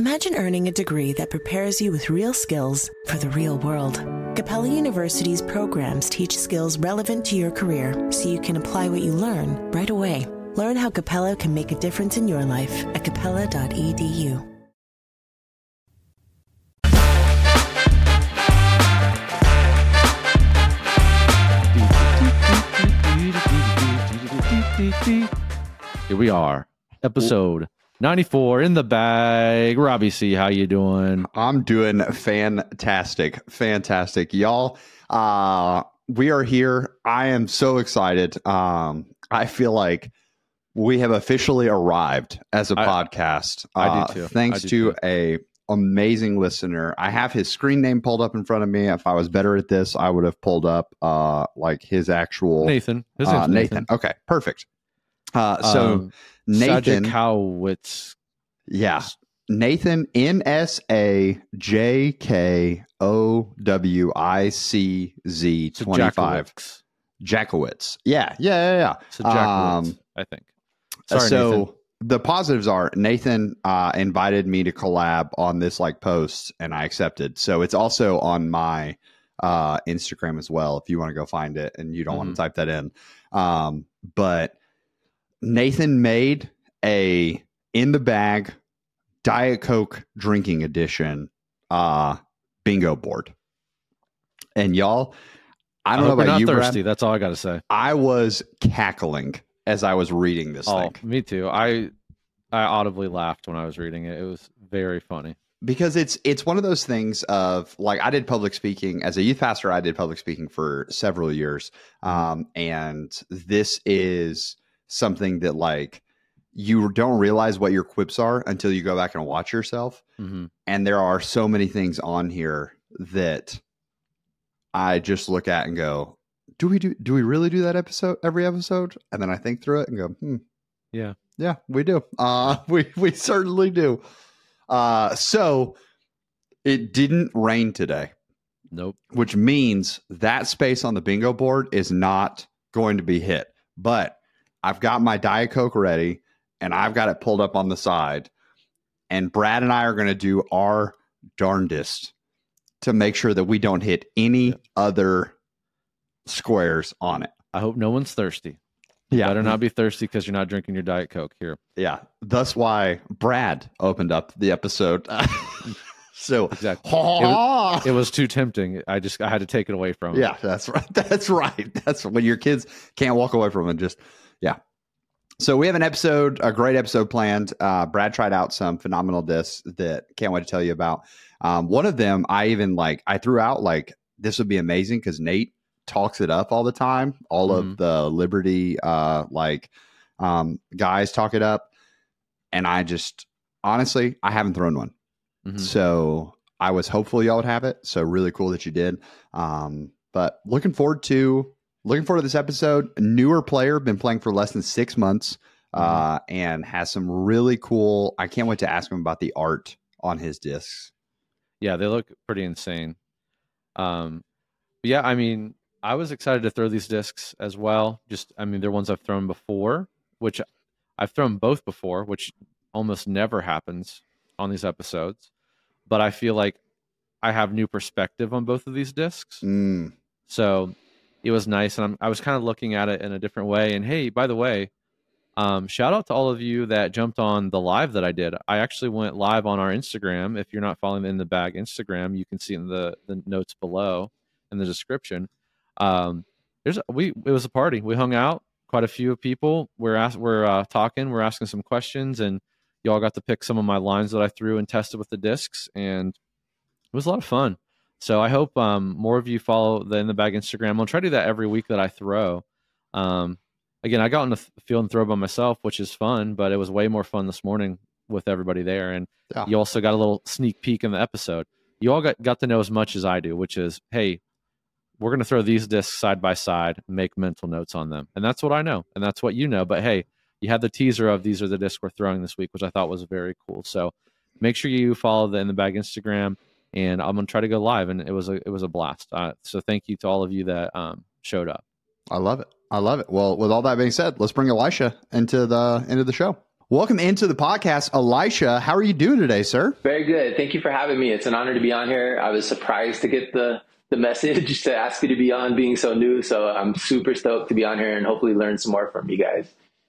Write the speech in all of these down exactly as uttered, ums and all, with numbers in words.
Imagine earning a degree that prepares you with real skills for the real world. Capella University's programs teach skills relevant to your career so you can apply what you learn right away. Learn how Capella can make a difference in your life at capella dot e d u. Here we are, episode ninety-four in the bag. Robbie C, how you doing? I'm doing fantastic, fantastic, y'all. Uh, we are here. I am so excited. Um, I feel like we have officially arrived as a I, podcast. I uh, do too. Thanks do to too. a amazing listener. I have his screen name pulled up in front of me. If I was better at this, I would have pulled up uh, like his actual Nathan. His uh, name's Nathan. Nathan. Okay, perfect. Uh, so um, Nathan Sajikowicz. Yeah. Nathan, N S A J K O W I C Z twenty-five. Jackowitz. Yeah, yeah, yeah, yeah. So Jackowitz, Um, I think. Sorry, so Nathan. the positives are Nathan uh, invited me to collab on this like post, and I accepted. So it's also on my uh, Instagram as well if you want to go find it and you don't Mm-hmm. want to type that in. Um, but Nathan made a in the bag Diet Coke drinking edition uh, bingo board. And y'all, I don't I know hope you're about not you, thirsty. Brad. That's all I got to say. I was cackling as I was reading this Oh, thing me too. I I audibly laughed when I was reading it. It was very funny. because it's it's one of those things of like I did public speaking as a youth pastor. I did public speaking for several years, um, and this is something that like you don't realize what your quips are until you go back and watch yourself. Mm-hmm. And there are so many things on here that I just look at and go, do we do, do we really do that episode every episode? And then I think through it and go, hmm, Yeah. yeah, we do. Uh, we, we certainly do. Uh, so it didn't rain today, Nope. which means that space on the bingo board is not going to be hit, but I've got my Diet Coke ready and I've got it pulled up on the side, and Brad and I are going to do our darndest to make sure that we don't hit any Yeah. other squares on it. I hope no one's thirsty. You Yeah. better not be thirsty because you're not drinking your Diet Coke here. Yeah. That's why Brad opened up the episode. So Exactly. It was, it was too tempting. I just I had to take it away from him. yeah, that's right. That's right. That's when your kids can't walk away from it. Just, yeah. So we have an episode, a great episode planned. Uh, Brad tried out some phenomenal discs that can't wait to tell you about. Um, one of them, I even like, I threw out like, this would be amazing because Nate talks it up all the time. All Mhm. of the Liberty, uh, like, um, guys talk it up. And I just, honestly, I haven't thrown one. Mhm. So I was hopeful y'all would have it. So really cool that you did. Um, but looking forward to looking forward to this episode. A newer player, been playing for less than six months, uh, and has some really cool. I can't wait to ask him about the art on his discs. Yeah, they look pretty insane. Um, but yeah, I mean, I was excited to throw these discs as well. Just, I mean, they're ones I've thrown before, which I've thrown both before, which almost never happens on these episodes. But I feel like I have new perspective on both of these discs. Mm. So it was nice. And I'm, I was kind of looking at it in a different way. And hey, by the way, um, shout out to all of you that jumped on the live that I did. I actually went live on our Instagram. If you're not following the In the Bag Instagram, you can see in the, the notes below in the description. Um, there's we it was a party. We hung out. Quite a few people. We're ask, we're uh, talking. We're asking some questions, and y'all got to pick some of my lines that I threw and tested with the discs, and it was a lot of fun. So I hope um, more of you follow the In the Bag Instagram. I'll try to do that every week that I throw. Um, again, I got in the field and throw by myself, which is fun, but it was way more fun this morning with everybody there. And Yeah. you also got a little sneak peek in the episode. You all got, got to know as much as I do, which is, hey, we're going to throw these discs side by side, make mental notes on them. And that's what I know. And that's what you know. But hey, you had the teaser of these are the discs we're throwing this week, which I thought was very cool. So make sure you follow the In the Bag Instagram, and I'm going to try to go live. And it was a, it was a blast. Uh, so thank you to all of you that um, showed up. I love it. I love it. Well, with all that being said, let's bring Elisha into the into the show. Welcome into the podcast, Elisha. How are you doing today, sir? Very good. Thank you for having me. It's an honor to be on here. I was surprised to get the, the message to ask me to be on, being so new. So I'm super stoked to be on here and hopefully learn some more from you guys.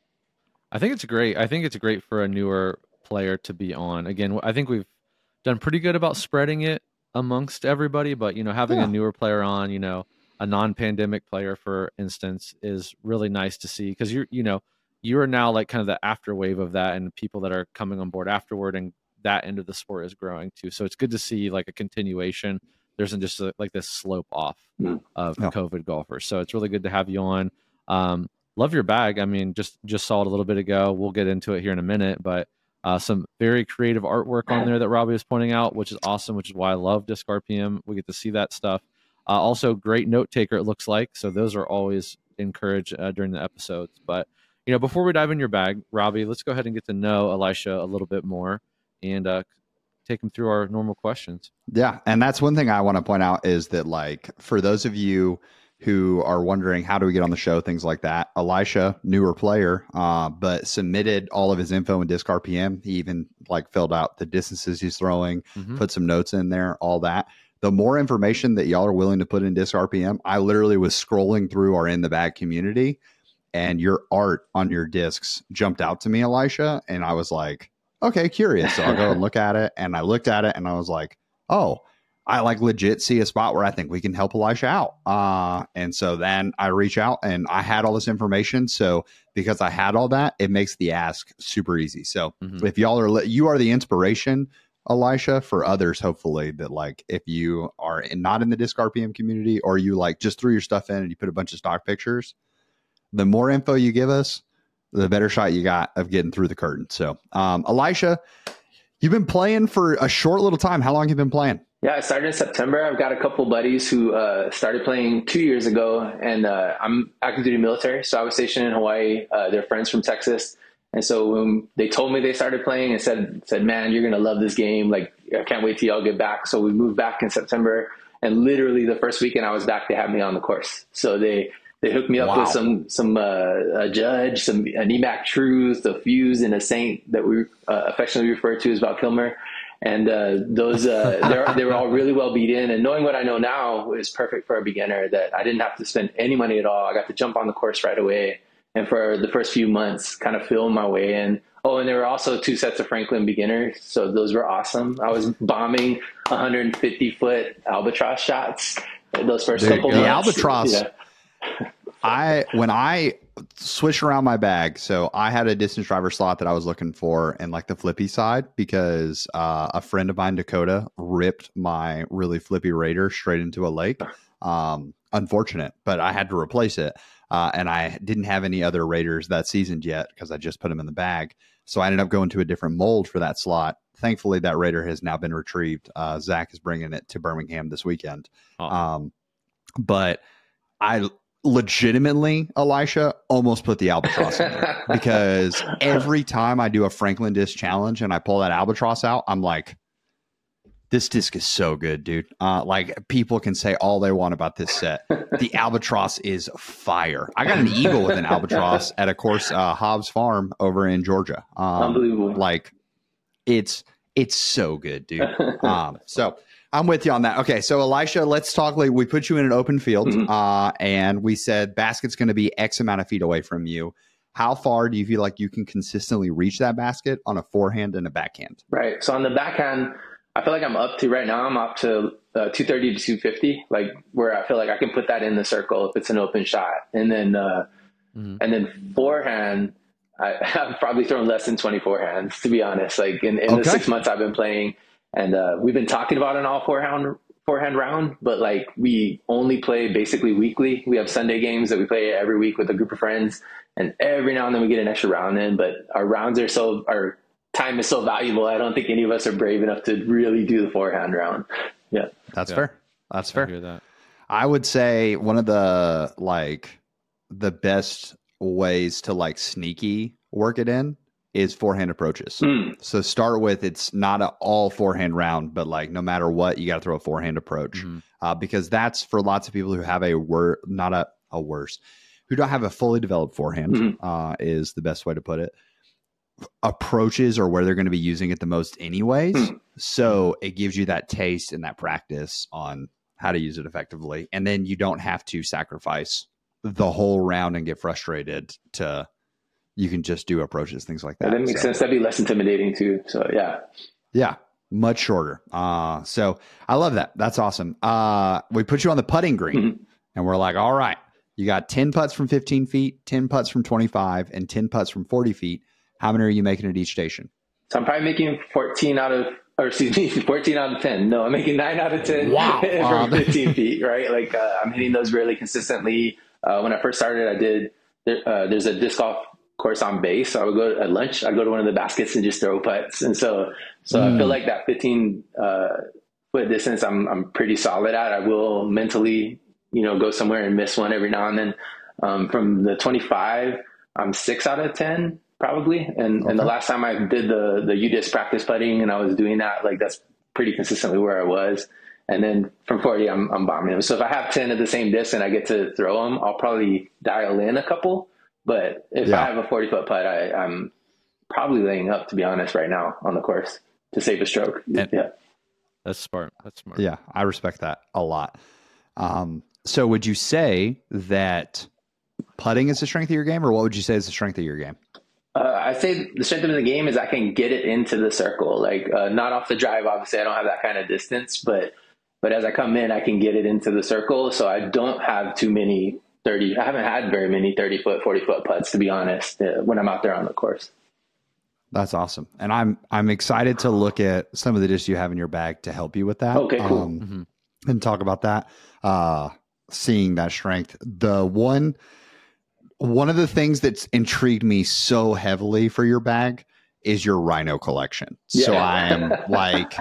I think it's great. I think it's great for a newer player to be on. Again, I think we've done pretty good about spreading it amongst everybody, but, you know, having yeah. a newer player on, you know, a non-pandemic player, for instance, is really nice to see, because you're, you know, you are now like kind of the after wave of that, and people that are coming on board afterward, and that end of the sport is growing too. So it's good to see like a continuation. There isn't just a, like this slope off mm. of oh. COVID golfers. So it's really good to have you on. Um, love your bag. I mean, just, just saw it a little bit ago. We'll get into it here in a minute, but uh, some very creative artwork on there that Robbie was pointing out, which is awesome, which is why I love Disc R P M. We get to see that stuff. Uh, also great note taker, it looks like. So those are always encouraged uh, during the episodes, but you know, before we dive in your bag, Robbie, let's go ahead and get to know Elisha a little bit more and uh, take him through our normal questions. Yeah. And that's one thing I want to point out is that, like, for those of you who are wondering how do we get on the show, things like that, Elisha, newer player, uh, but submitted all of his info in Disc R P M. He even like filled out the distances he's throwing, mm-hmm. put some notes in there, all that. The more information that y'all are willing to put in Disc R P M, I literally was scrolling through our In the Bag community, and your art on your discs jumped out to me, Elisha. And I was like, okay, curious. So I'll go and look at it. And I looked at it and I was like, oh, I like legit see a spot where I think we can help Elisha out. Uh, and so then I reach out and I had all this information. So because I had all that, it makes the ask super easy. So mm-hmm. if y'all are, you are the inspiration, Elisha, for others, hopefully, that like, if you are in, not in the Disc R P M community, or you like just threw your stuff in and you put a bunch of stock pictures, the more info you give us, the better shot you got of getting through the curtain. So, um, Elisha, you've been playing for a short little time. How long have you been playing? Yeah, I started in September. I've got a couple buddies who uh, started playing two years ago, and uh, I'm active duty military. So I was stationed in Hawaii. Uh, they're friends from Texas. And so when they told me they started playing and said, said, man, you're going to love this game. Like, I can't wait till y'all get back. So we moved back in September, and literally the first weekend I was back, they had me on the course. So they, They hooked me up wow. with some some uh, a judge, some an E MAC Truth, a Fuse, and a Saint that we uh, affectionately refer to as Val Kilmer. And uh, those uh, they were all really well beat in. And knowing what I know now is perfect for a beginner. That I didn't have to spend any money at all. I got to jump on the course right away. And for the first few months, kind of feel my way in. Oh, and there were also two sets of Franklin beginners, so those were awesome. I was bombing one hundred fifty foot albatross shots those first Dude, couple the months. Albatross. Yeah. I when I switched around my bag, so I had a distance driver slot that I was looking for in like the flippy side, because uh, a friend of mine, Dakota, ripped my really flippy Raider straight into a lake. Um, unfortunate, but I had to replace it, uh, and I didn't have any other Raiders that season yet because I just put them in the bag. So I ended up going to a different mold for that slot. Thankfully, that Raider has now been retrieved. Uh, Zach is bringing it to Birmingham this weekend. Oh. Um, but I legitimately, Elisha, almost put the Albatross in there, because every time I do a Franklin disc challenge and I pull that Albatross out, I'm like, this disc is so good, dude. Uh, like, people can say all they want about this set. The Albatross is fire. I got an Eagle with an Albatross at a course, uh, Hobbs Farm over in Georgia. Um, Unbelievable. Like, it's it's so good, dude. Um, so I'm with you on that. Okay, so Elisha, let's talk. Like, we put you in an open field, mm-hmm. uh, and we said basket's going to be X amount of feet away from you. How far do you feel like you can consistently reach that basket on a forehand and a backhand? Right. So on the backhand, I feel like I'm up to right now. I'm up to uh, two thirty to two fifty, like where I feel like I can put that in the circle if it's an open shot. And then, uh, mm-hmm. and then forehand, I, I've probably thrown less than twenty forehands, to be honest. Like in, in okay. the six months I've been playing, and uh, we've been talking about an all forehand forehand round, but like we only play basically weekly. We have Sunday games that we play every week with a group of friends, and every now and then we get an extra round in. But our rounds are so our time is so valuable. I don't think any of us are brave enough to really do the forehand round. Yeah, that's yeah. fair. That's fair. I hear that. I would say one of the like the best ways to like sneaky work it in is forehand approaches. Mm. So start with, it's not an all forehand round, but like no matter what, you got to throw a forehand approach, mm-hmm. uh, because that's for lots of people who have a wor not a, a worse, who don't have a fully developed forehand, mm-hmm. uh, is the best way to put it. approaches or where they're going to be using it the most anyways. Hmm. So it gives you that taste and that practice on how to use it effectively. And then you don't have to sacrifice the whole round and get frustrated to, you can just do approaches, things like that. Yeah, that makes so, sense. That'd be less intimidating too. So yeah. Yeah. Much shorter. Uh, so I love that. That's awesome. Uh, we put you on the putting green mm-hmm. and we're like, all right, you got ten putts from fifteen feet, ten putts from twenty-five, and ten putts from forty feet. How many are you making at each station? So I'm probably making fourteen out of, or excuse me, fourteen out of ten. No, I'm making nine out of ten wow. from fifteen feet, right? Like uh, I'm hitting those really consistently. Uh, when I first started, I did, there, uh, there's a disc golf course on base. So I would go at lunch, I'd go to one of the baskets and just throw putts. And so, so mm. I feel like that fifteen uh, foot distance, I'm, I'm pretty solid at. I will mentally, you know, go somewhere and miss one every now and then. Um, from the twenty-five, I'm six out of ten probably. And, okay. and the last time I did the, the U D I S practice putting and I was doing that, like that's pretty consistently where I was. And then from forty, I'm, I'm bombing them. So if I have ten at the same disc and I get to throw them, I'll probably dial in a couple. But if yeah. I have a forty foot putt, I, I'm probably laying up, to be honest, right now on the course to save a stroke. And yeah. That's smart. That's smart. Yeah. I respect that a lot. Um, so would you say that putting is the strength of your game, or what would you say is the strength of your game? Uh, I say the strength of the game is I can get it into the circle, like uh, not off the drive. Obviously I don't have that kind of distance, but, but as I come in, I can get it into the circle. So I don't have too many thirty. I haven't had very many thirty foot, forty foot putts, to be honest, uh, when I'm out there on the course. That's awesome. And I'm, I'm excited to look at some of the discs you have in your bag to help you with that. Okay, cool. Um, mm-hmm. And talk about that. Uh, seeing that strength. The one, one of the things that's intrigued me so heavily for your bag is your Rhino collection. Yeah. So I am like,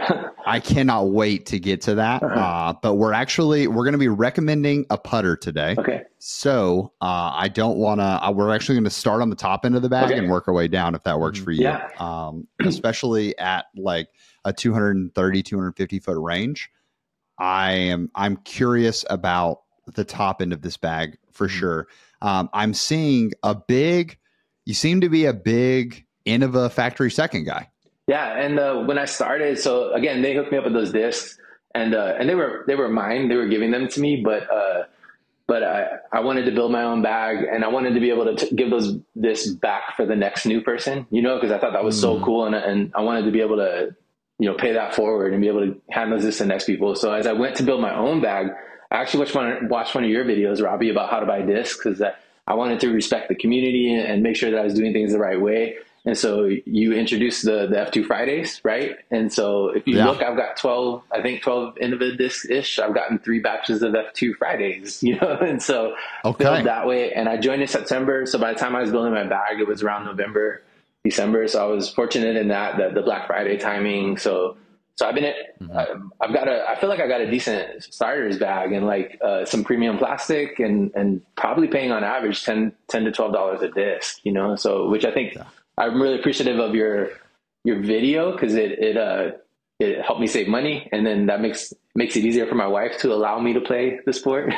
I cannot wait to get to that. Uh-huh. Uh, but we're actually, we're going to be recommending a putter today. Okay. So uh, I don't want to, uh, we're actually going to start on the top end of the bag okay. and work our way down if that works mm-hmm. for you. Yeah. Um, especially at like a two thirty, two fifty foot range. I am, I'm curious about the top end of this bag for mm-hmm. sure. Um, I'm seeing a big, you seem to be a big Innova factory second guy. Yeah. And uh, when I started, so again, they hooked me up with those discs and, uh, and they were, they were mine, they were giving them to me, but, uh, but I, I wanted to build my own bag and I wanted to be able to t- give those discs back for the next new person, you know, cause I thought that was mm. so cool. And, and I wanted to be able to, you know, pay that forward and be able to hand those discs to the next people. So as I went to build my own bag, I actually watched one, watched one of your videos, Robbie, about how to buy discs, cause I, I wanted to respect the community and make sure that I was doing things the right way. And so you introduced the, the F two Fridays, right? And so if you yeah. look, I've got twelve, I think twelve Innova discs-ish. I've gotten three batches of F two Fridays, you know? And so okay. build that way. And I joined in September. So by the time I was building my bag, it was around November, December. So I was fortunate in that, that the Black Friday timing. So, so I've been, mm-hmm. I, I've got a, I feel like I got a decent starter's bag and like uh, some premium plastic and, and probably paying on average ten, ten to twelve dollars a disc, you know? So, which I think, yeah. I'm really appreciative of your your video because it it uh it helped me save money, and then that makes makes it easier for my wife to allow me to play the sport.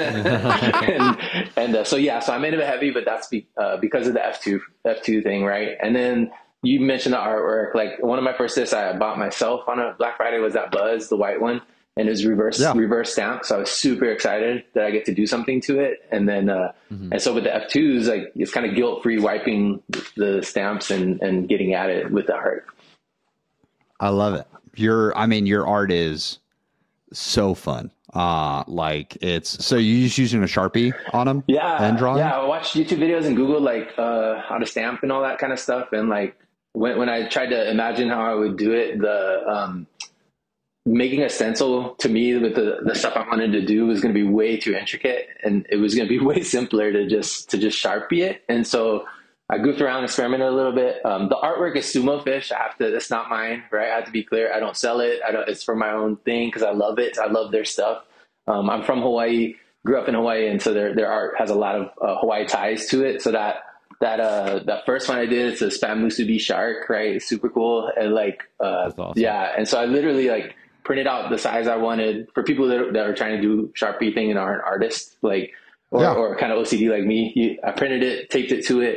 and and uh, so yeah, so I'm into heavy, but that's be, uh, because of the F two F two thing, right? And then you mentioned the artwork. Like one of my first discs I bought myself on a Black Friday was that Buzz, the white one. And it was reverse, yeah. reverse stamp. So I was super excited that I get to do something to it. And then, uh, mm-hmm. and so with the F twos, like it's kind of guilt free wiping the stamps and, and getting at it with the art. I love it. Your, I mean, your art is so fun. Uh, like it's, so you just using a Sharpie on them? Yeah. And drawing? Yeah. I watched YouTube videos and Google like, uh, how to stamp and all that kind of stuff. And like when, when I tried to imagine how I would do it, the, um, making a stencil to me with the, the stuff I wanted to do was going to be way too intricate, and it was going to be way simpler to just to just Sharpie it. And so I goofed around, experimented a little bit. Um, the artwork is Sumo Fish. I have to. It's not mine, right? I have to be clear. I don't sell it. I don't. It's for my own thing because I love it. I love their stuff. Um, I'm from Hawaii. Grew up in Hawaii, and so their their art has a lot of uh, Hawaii ties to it. So that that uh that first one I did, it's a Spam Musubi shark, right? It's super cool, and like uh, awesome. Yeah. And so I literally like printed out the size I wanted for people that, that are trying to do Sharpie thing and aren't artists, like, or, yeah. or kind of O C D like me. You, I printed it, taped it to it,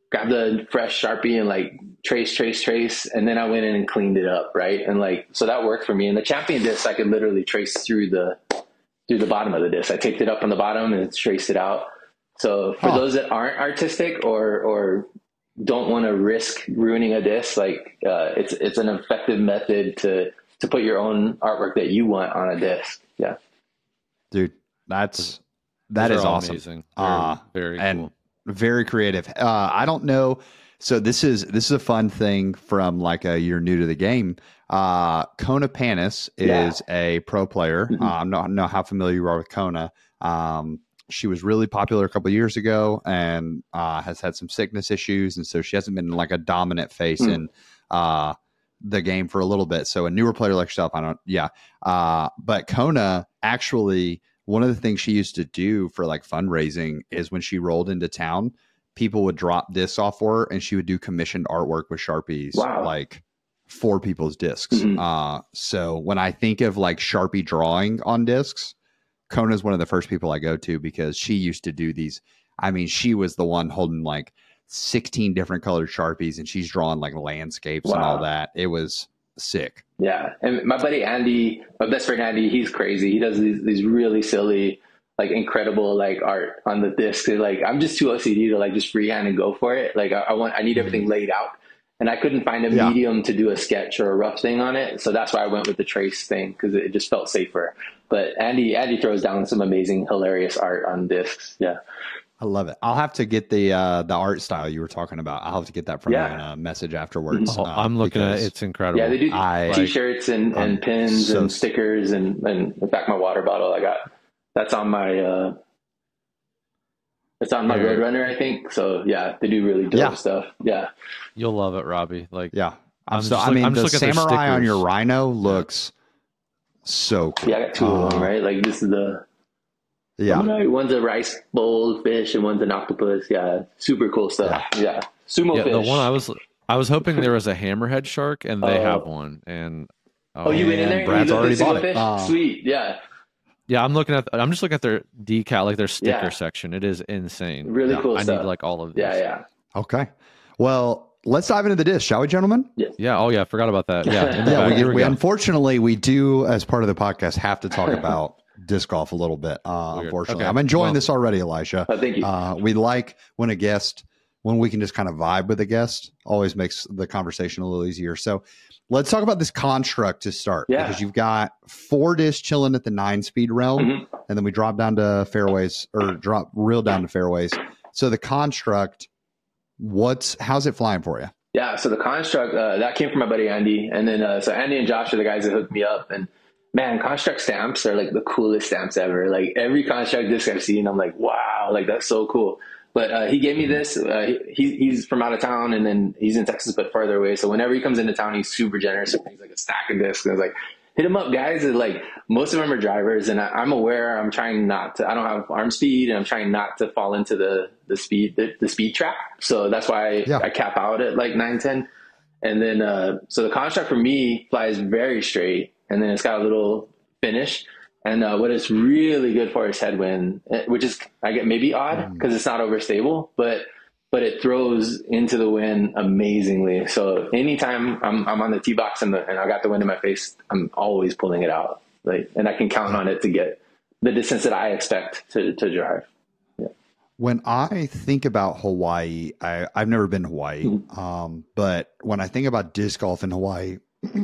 grabbed the fresh Sharpie and like trace, trace, trace. And then I went in and cleaned it up. Right. And like, so that worked for me. And the Champion disc, I could literally trace through the, through the bottom of the disc. I taped it up on the bottom and traced it out. So for huh. those that aren't artistic or, or don't want to risk ruining a disc, like uh, it's, it's an effective method to, to put your own artwork that you want on a disc. Yeah. Dude, that's, that Those is are all awesome. Amazing. Very, uh, very and cool. Very creative. Uh, I don't know. So this is, this is a fun thing from like a, you're new to the game. Uh, Kona Panis is yeah. a pro player. Mm-hmm. Uh, I don't know how familiar you are with Kona. Um, she was really popular a couple of years ago and uh, has had some sickness issues. And so she hasn't been like a dominant face mm. in uh, the game for a little bit. So a newer player like yourself, I don't, yeah. Uh, but Kona actually, one of the things she used to do for like fundraising is when she rolled into town, people would drop discs off for her and she would do commissioned artwork with Sharpies, wow. like for people's discs. Mm-hmm. Uh, so when I think of like Sharpie drawing on discs, Kona is one of the first people I go to because she used to do these. I mean, she was the one holding like sixteen different colored Sharpies and she's drawing like landscapes wow. and all that. It was sick. Yeah. And my buddy Andy, my best friend Andy, he's crazy. He does these, these really silly, like incredible, like art on the disc. Like I'm just too O C D to like just freehand and go for it. Like I, I want, I need everything laid out and I couldn't find a yeah. medium to do a sketch or a rough thing on it. So that's why I went with the trace thing because it just felt safer. But Andy, Andy throws down some amazing, hilarious art on discs. Yeah. I love it. I'll have to get the uh, the art style you were talking about. I'll have to get that from yeah. you in a message afterwards. Oh, uh, I'm looking at it. It's incredible. Yeah, they do I, t-shirts and, and um, pins so, and stickers and, and in fact, my water bottle I got, that's on my, uh, it's on my Here. Roadrunner, I think. So yeah, they do really dope yeah. stuff. Yeah. You'll love it, Robbie. Like, yeah. I'm, I'm so, I mean, I'm the samurai on your rhino looks so cool. Yeah, I got two uh, of them, right? Like this is the, yeah. One's a rice bowl fish and one's an octopus. Yeah. Super cool stuff. Yeah. yeah. Sumo yeah, fish. The one I was, I was hoping there was a hammerhead shark and they uh, have one. And oh, oh you went in there? Brad's you already bought it. Uh, Sweet. Yeah. Yeah. I'm looking at, I'm just looking at their decal, like their sticker yeah. section. It is insane. Really yeah, cool I stuff. need like all of these. Yeah. Yeah. Okay. Well, let's dive into the disc, shall we, gentlemen? Yes. Yeah. Oh, yeah. I forgot about that. Yeah. yeah. We, we, we unfortunately, we do, as part of the podcast, have to talk about disc golf a little bit. Uh, unfortunately, okay. I'm enjoying well, this already, Elisha. Oh, thank you. Uh, we like when a guest, when we can just kind of vibe with a guest, always makes the conversation a little easier. So let's talk about this construct to start, yeah. because you've got four discs chilling at the nine speed realm, mm-hmm. and then we drop down to fairways or drop real down to fairways. So the construct, what's how's it flying for you? Yeah, so the construct uh, that came from my buddy Andy, and then uh, so Andy and Josh are the guys that hooked me up. And man, construct stamps are like the coolest stamps ever. Like every construct disc I've seen, I'm like, wow, like that's so cool. But uh, he gave me this. Uh, he, he's from out of town, and then he's in Texas, but farther away. So whenever he comes into town, he's super generous. He brings like a stack of discs. And I was like, hit him up, guys. And like most of them are drivers, and I, I'm aware. I'm trying not to. I don't have arm speed, and I'm trying not to fall into the the speed the, the speed trap. So that's why I, yeah. I cap out at like nine ten. And then uh, so the construct for me flies very straight, and then it's got a little finish. And uh, what it's really good for is headwind, which is I get maybe odd because it's not overstable, but but it throws into the wind amazingly. So anytime I'm I'm on the tee box and, the, and I got the wind in my face, I'm always pulling it out, like, and I can count on it to get the distance that I expect to to drive. Yeah. When I think about Hawaii, I, I've never been to Hawaii, mm-hmm. um, but when I think about disc golf in Hawaii,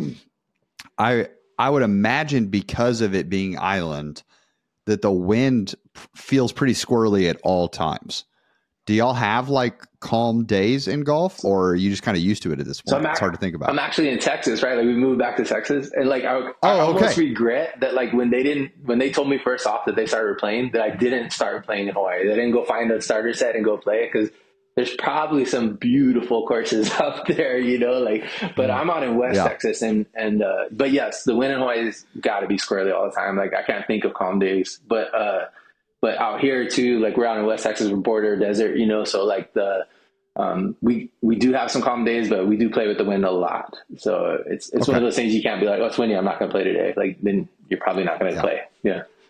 I. I would imagine because of it being island that the wind feels pretty squirrely at all times. Do y'all have like calm days in golf, or are you just kind of used to it at this point? So it's hard to think about. I'm actually in Texas, right? Like we moved back to Texas, and like I, oh, I almost okay. regret that like when they didn't, when they told me first off that they started playing, that I didn't start playing in Hawaii. They didn't go find a starter set and go play it, because there's probably some beautiful courses out there, you know, like, but I'm out in West yeah. Texas and, and, uh, but yes, the wind in Hawaii's got to be squirrely all the time. Like I can't think of calm days, but, uh, but out here too, like we're out in West Texas, we're border desert, you know, so like the, um, we, we do have some calm days, but we do play with the wind a lot. So it's, it's okay. one of those things you can't be like, oh, it's windy, I'm not going to play today. Like then you're probably not going to yeah. play. Yeah.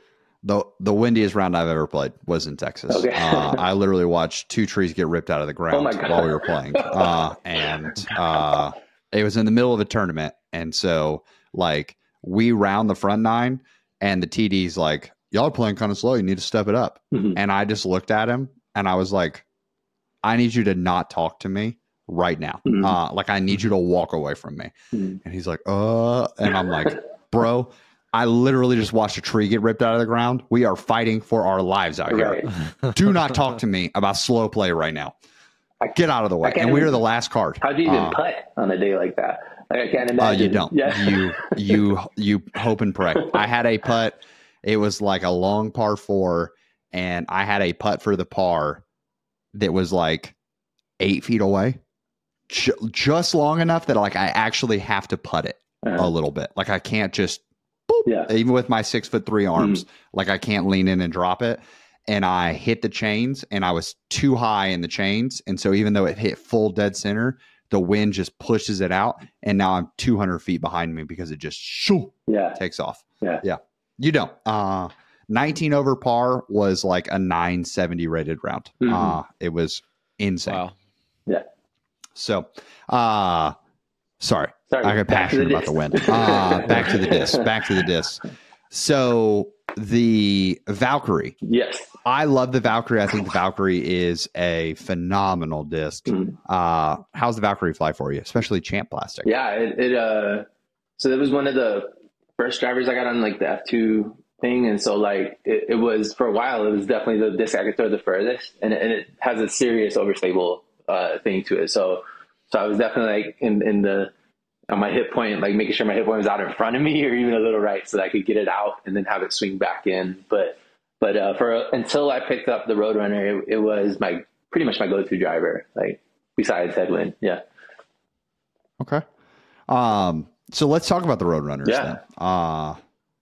The the windiest round I've ever played was in Texas. Okay. uh, I literally watched two trees get ripped out of the ground Oh my God. while we were playing. Uh, and uh, it was in the middle of a tournament. And so, like, we round the front nine, and the T D's like, y'all are playing kind of slow. You need to step it up. Mhm. And I just looked at him, and I was like, I need you to not talk to me right now. Mhm. Uh, like, I need you to walk away from me. Mhm. And he's like, uh, and I'm like, bro, I literally just watched a tree get ripped out of the ground. We are fighting for our lives out Right. here. Do not talk to me about slow play right now. I- Get out of the way. I can't And we are even- the last card. How do you even Uh, putt on a day like that? Like, I can't uh, imagine. you don't. Yeah. You you you hope and pray. I had a putt. It was like a long par four, and I had a putt for the par that was like eight feet away, J- just long enough that like I actually have to putt it Uh-huh. a little bit. Like I can't just boop, Yeah. even with my six foot three arms, like I can't lean in and drop it. And I hit the chains, and I was too high in the chains, and so even though it hit full dead center, the wind just pushes it out, and now I'm two hundred feet behind me because it just shoo, Yeah. takes off. Yeah. Yeah. You don't. Uh, nineteen over par was like a nine seventy rated round. Mhm. Uh, it was insane. Wow. Yeah. So, uh, sorry. Sorry. I got Back to the passionate about disc. the wind. Uh, back to the disc. Back to the disc. So the Valkyrie. Yes. I love the Valkyrie. I think the Valkyrie is a phenomenal disc. Mhm. Uh, how's the Valkyrie fly for you, especially Champ Plastic? Yeah. It, it, uh, so that was one of the first drivers I got on like the F two thing. And so like it, it was for a while, it was definitely the disc I could throw the furthest, and, and it has a serious overstable uh, thing to it. So, so I was definitely like in, in the, on my hit point, like making sure my hit point was out in front of me or even a little right so that I could get it out and then have it swing back in. But, but uh, for until I picked up the Roadrunner, it, it was my pretty much my go-to driver, like besides Headwind. Yeah. Okay. Um, so let's talk about the Roadrunners Yeah. then. Uh,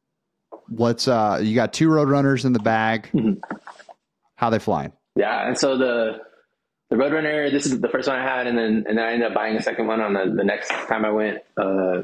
let's, uh, you got two Roadrunners in the bag. Mhm. How they flying? Yeah. And so the, the Roadrunner, this is the first one I had, and then and then I ended up buying a second one on the, the next time I went uh, uh,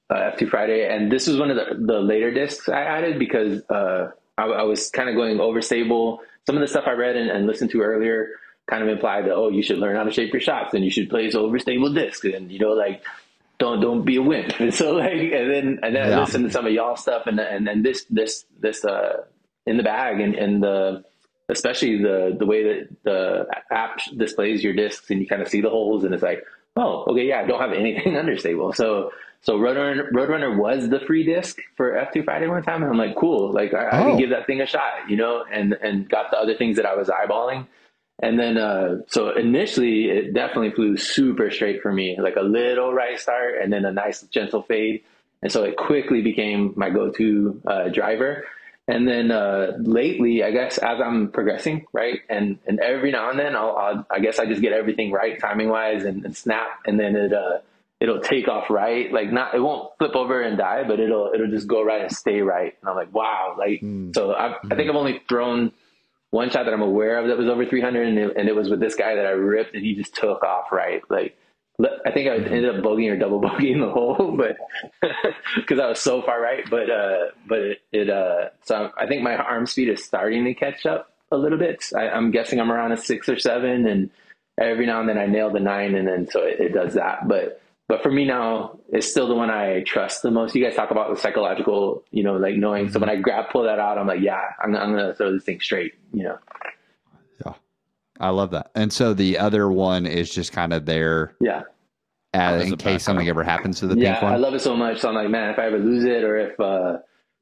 F two Friday. And this was one of the, the later discs I added because uh, I, I was kind of going overstable. Some of the stuff I read and, and listened to earlier kind of implied that, oh, you should learn how to shape your shots and you should play this overstable disc, and you know, like don't don't be a wimp. And so like, and then and then Yeah. I listened to some of y'all stuff, and and then this this this uh, in the bag and and the. Especially the the way that the app displays your discs and you kind of see the holes, and it's like, oh, okay, yeah, I don't have anything understable. So so Roadrunner, Roadrunner was the free disc for F two Friday one time, and I'm like, cool, like I, I Oh. can give that thing a shot, you know, and and got the other things that I was eyeballing. And then uh, so initially it definitely flew super straight for me, like a little right start and then a nice gentle fade. And so it quickly became my go-to uh, driver. And then uh, lately, I guess as I'm progressing, right, and and every now and then, I'll, I'll I guess I just get everything right timing wise and, and snap, and then it uh it'll take off right, like not it won't flip over and die, but it'll it'll just go right and stay right. And I'm like, wow, like Mm. so I I think I've only thrown one shot that I'm aware of that was over three hundred, and it, and it was with this guy that I ripped, and he just took off right, like. I think I ended up bogeying or double bogeying the hole, but because I was so far right. But uh, but it, it uh, so I think my arm speed is starting to catch up a little bit. I, I'm guessing I'm around a six or seven, and every now and then I nail the nine, and then so it, it does that. But but for me now, it's still the one I trust the most. You guys talk about the psychological, you know, like knowing. Mm-hmm. So when I grab pull that out, I'm like, yeah, I'm I'm gonna throw this thing straight, you know. Yeah. I love that. And so the other one is just kind of there Yeah. uh, As in a case backup. something ever happens to the Yeah, pink one. I love it so much. So I'm like, man, if I ever lose it, or if, uh,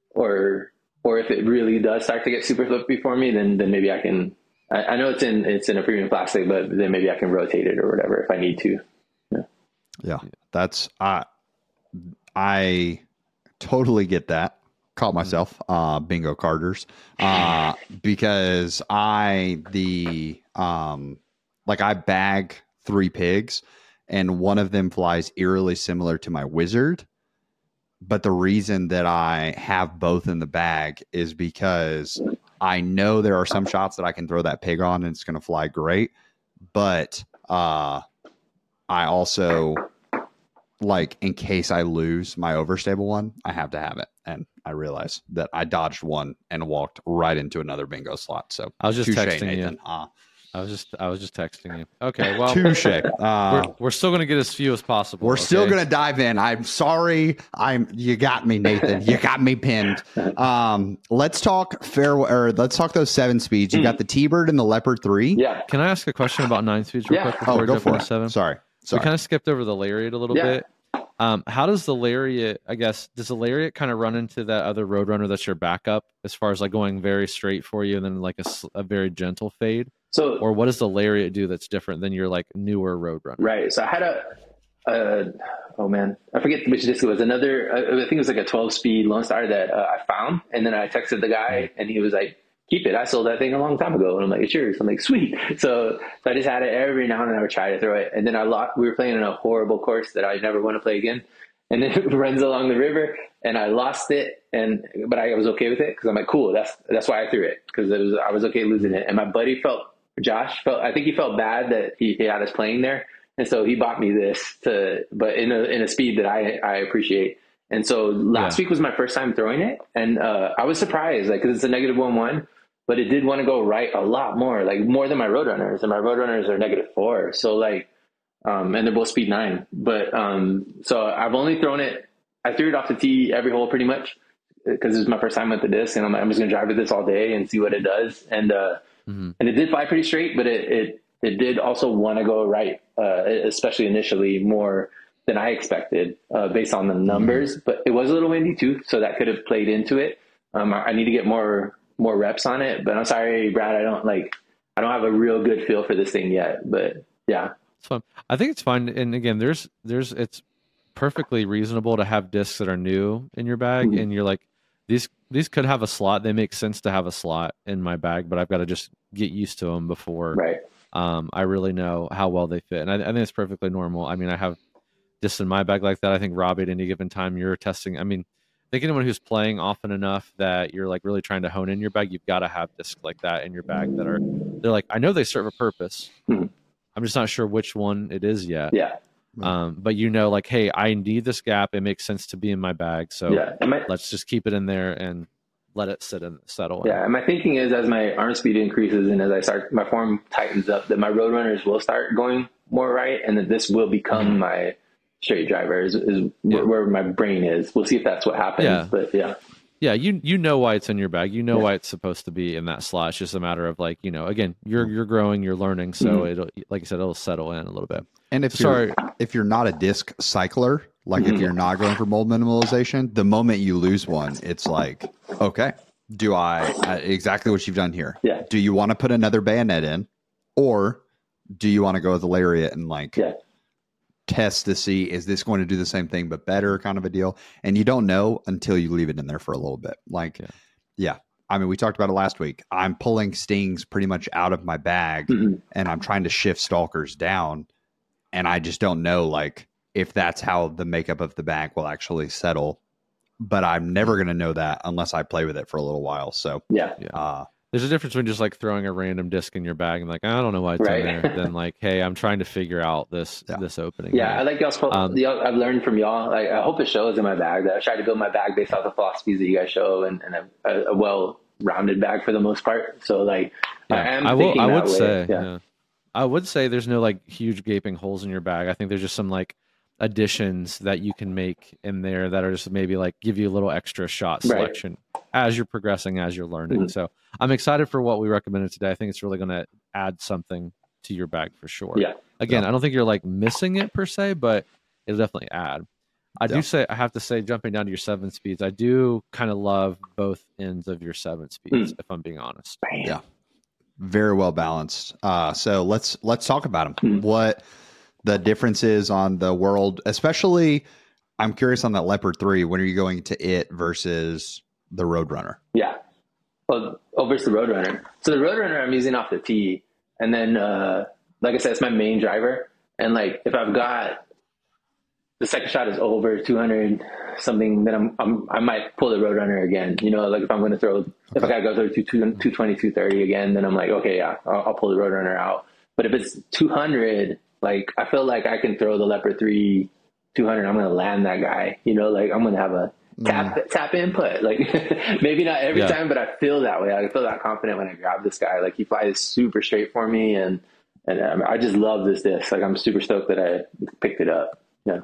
or, or if it really does start to get super flippy for me, then, then maybe I can. I, I know it's in it's in a premium plastic, but then maybe I can rotate it or whatever if I need to. Yeah, that's I I totally get that. Caught myself uh bingo carders uh because I the um like I bag three pigs and one of them flies eerily similar to my wizard, but the reason that I have both in the bag is because I know there are some shots that I can throw that pig on and it's going to fly great, but uh I also like in case I lose my overstable one, I have to have it. And I realized that I dodged one and walked right into another bingo slot. So I was just touche, texting Nathan. you. Uh, I was just I was just texting you. Okay, well, touche. Uh, we're, we're still going to get as few as possible. We're okay? still going to dive in. I'm sorry. I'm you got me, Nathan. You got me pinned. Um, let's talk fair or let's talk those seven speeds. You got the T-Bird and the Leopard three. Yeah. Can I ask a question about nine speeds real Yeah. quick before Oh, we go jump for into it. seven? Sorry. We Sorry. kind of skipped over the Lariat a little Yeah. bit. Um, how does the Lariat, I guess, does the Lariat kind of run into that other Roadrunner that's your backup as far as like going very straight for you and then like a, s- a very gentle fade? So Or what does the Lariat do that's different than your like newer Roadrunner? right. So I had a, a oh man, I forget which disc it was. Another, uh, I think it was like a twelve speed Lone Star that uh, I found, and then I texted the guy, and he was like, "Keep it. I sold that thing a long time ago." And I'm like, "It's yours." I'm like, "Sweet." So, so I just had it every now and then. I would try to throw it, and then I lost. We were playing in a horrible course that I never want to play again, and then it runs along the river, and I lost it, and but I was okay with it because I'm like, "Cool." That's that's why I threw it because it was I was okay losing it, and my buddy felt. Josh felt, I think he felt bad that he, he had us playing there. And so he bought me this to, but in a, in a speed that I, I appreciate. And so last Yeah. week was my first time throwing it. And, uh, I was surprised, like, cause it's a negative one, one, but it did want to go right a lot more, like more than my Roadrunners, and my Roadrunners are negative four. So like, um, and they're both speed nine, but, um, so I've only thrown it, I threw it off the tee every hole pretty much because it's my first time with the disc, and I'm, I'm just going to drive with this all day and see what it does. And, uh, Mm-hmm. and it did fly pretty straight, but it, it, it did also want to go right, uh, especially initially more than I expected, uh, based on the numbers, mm-hmm. but it was a little windy too. So that could have played into it. Um, I, I need to get more, more reps on it, but I'm sorry, Brad, I don't like, I don't have a real good feel for this thing yet, but yeah. It's fun. I think it's fine. And again, there's, there's, it's perfectly reasonable to have discs that are new in your bag. Mm-hmm. And you're like, these, these could have a slot. They make sense to have a slot in my bag, but I've got to just get used to them before right. um, I really know how well they fit. And I, I think it's perfectly normal. I mean, I have discs in my bag like that. I think Robbie, at any given time you're testing. I mean, I think anyone who's playing often enough that you're like really trying to hone in your bag, you've got to have discs like that in your bag that are, they're like, I know they serve a purpose. Mm-hmm. I'm just not sure which one it is yet. Yeah. Um, but you know, like, hey, I need this gap. It makes sense to be in my bag. So yeah. I, let's just keep it in there and let it sit and settle. Yeah. And my thinking is as my arm speed increases and as I start, my form tightens up, that my Roadrunners will start going more right. And that this will become mm-hmm. my straight driver is, is yeah. where, where my brain is. We'll see if that's what happens. Yeah. But yeah. Yeah. You, you know why it's in your bag. You know yeah. why it's supposed to be in that slot. It's just a matter of like, you know, again, you're, you're growing, you're learning. So mm-hmm. it'll, like I said, it'll settle in a little bit. And if Sorry. you're if you're not a disc cycler, like mm-hmm. if you're not going for mold minimalization, the moment you lose one, it's like, okay, do I uh, exactly what you've done here? Yeah. Do you want to put another bayonet in, or do you want to go with the Lariat and like yeah. test to see is this going to do the same thing but better, kind of a deal? And you don't know until you leave it in there for a little bit. Like, yeah. yeah. I mean, we talked about it last week. I'm pulling stings pretty much out of my bag, mm-hmm. and I'm trying to shift stalkers down. And I just don't know, like, if that's how the makeup of the bag will actually settle. But I'm never going to know that unless I play with it for a little while. So, yeah. Uh, There's a difference between just, like, throwing a random disc in your bag and, like, I don't know why it's right. in there. Then, like, hey, I'm trying to figure out this yeah. this opening. Yeah, here. I like y'all's, um, y'all. I've learned from y'all. Like, I hope it shows in my bag. That I try to build my bag based off the philosophies that you guys show and, and a, a, a well-rounded bag for the most part. So, like, yeah. I am I will, thinking I that would way. say, yeah. yeah. I would say there's no like huge gaping holes in your bag. I think there's just some like additions that you can make in there that are just maybe like give you a little extra shot selection right. as you're progressing, as you're learning. Mm-hmm. So I'm excited for what we recommended today. I think it's really going to add something to your bag for sure. Yeah. Again, yeah. I don't think you're like missing it per se, but it'll definitely add. I yeah. do say, I have to say, jumping down to your seven speeds, I do kind of love both ends of your seven speeds, mm. if I'm being honest. Yeah. Very well balanced. Uh, so let's let's talk about them. Mm-hmm. What the difference is on the world, especially. I'm curious on that Leopard three. When are you going to it versus the Roadrunner? Yeah, well, oh, versus the Roadrunner. So the Roadrunner I'm using off the tee, and then uh, like I said, it's my main driver. And like if I've got the second shot is over two hundred something, then I'm, I'm I might pull the Roadrunner again. You know, like if I'm going to throw, okay. if I got to go through two twenty, two thirty again, then I'm like, okay, yeah, I'll, I'll pull the Roadrunner out. But if it's two hundred, like I feel like I can throw the Leopard three two hundred, I'm going to land that guy, you know, like I'm going to have a tap, mm. tap input. Like maybe not every yeah. time, but I feel that way. I feel that confident when I grab this guy. Like he flies super straight for me. And, and um, I just love this disc. Like I'm super stoked that I picked it up. Yeah.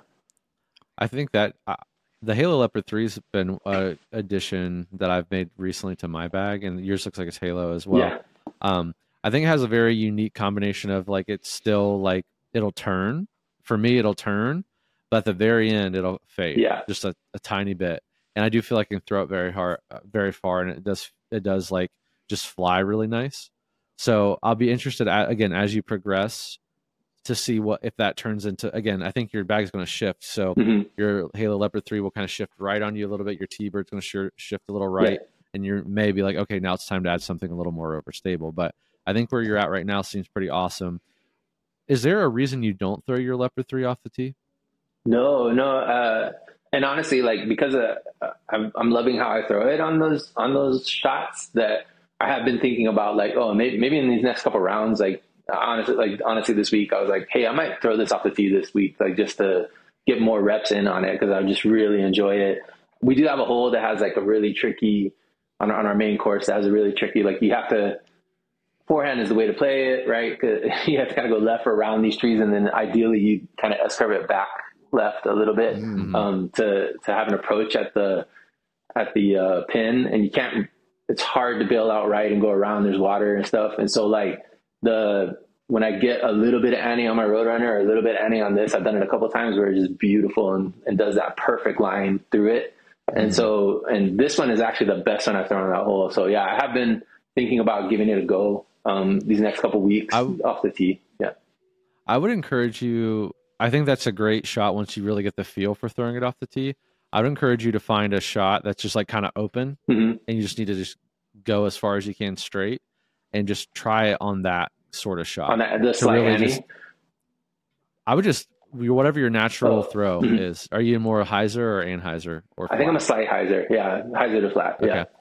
I think that uh, the Halo Leopard three has been an addition that I've made recently to my bag, and yours looks like it's Halo as well. Yeah. Um, I think it has a very unique combination of like, it's still like, it'll turn. For me, it'll turn, but at the very end, it'll fade. Yeah. Just a, a tiny bit. And I do feel like I can throw it very hard, uh, very far, and it does, it does like just fly really nice. So I'll be interested, at, again, as you progress, to see what if that turns into, again, I think your bag is going to shift. So mm-hmm. your Halo Leopard three will kind of shift right on you a little bit. Your T-Bird's going to sh- shift a little right. Yeah. And you're maybe like, okay, now it's time to add something a little more overstable. But I think where you're at right now seems pretty awesome. Is there a reason you don't throw your Leopard three off the tee? No, no. Uh, and honestly, like, because uh, I'm, I'm loving how I throw it on those, on those shots, that I have been thinking about like, oh, maybe, maybe in these next couple rounds, like honestly, like honestly, this week, I was like, hey, I might throw this off the tee this week, like just to get more reps in on it. Cause I just really enjoy it. We do have a hole that has like a really tricky on, on our main course that has a really tricky, like you have to, forehand is the way to play it, right? You have to kind of go left or around these trees, and then ideally you kind of S-curve it back left a little bit mm-hmm. um, to to have an approach at the at the uh, pin, and you can't. It's hard to bail out right and go around. There's water and stuff, and so like the when I get a little bit of Annie on my Roadrunner or a little bit of Annie on this, I've done it a couple of times where it's just beautiful and, and does that perfect line through it. And mm-hmm. so, and this one is actually the best one I've thrown on that hole. So yeah, I have been thinking about giving it a go. Um, these next couple weeks w- off the tee. Yeah. I would encourage you. I think that's a great shot once you really get the feel for throwing it off the tee. I would encourage you to find a shot that's just like kind of open mm-hmm. and you just need to just go as far as you can straight and just try it on that sort of shot. On that, the slight really just, I would just, whatever your natural oh. throw mm-hmm. is. Are you more hyzer or anhyzer? Or I think I'm a slight hyzer. Yeah. Hyzer to flat. Okay. Yeah.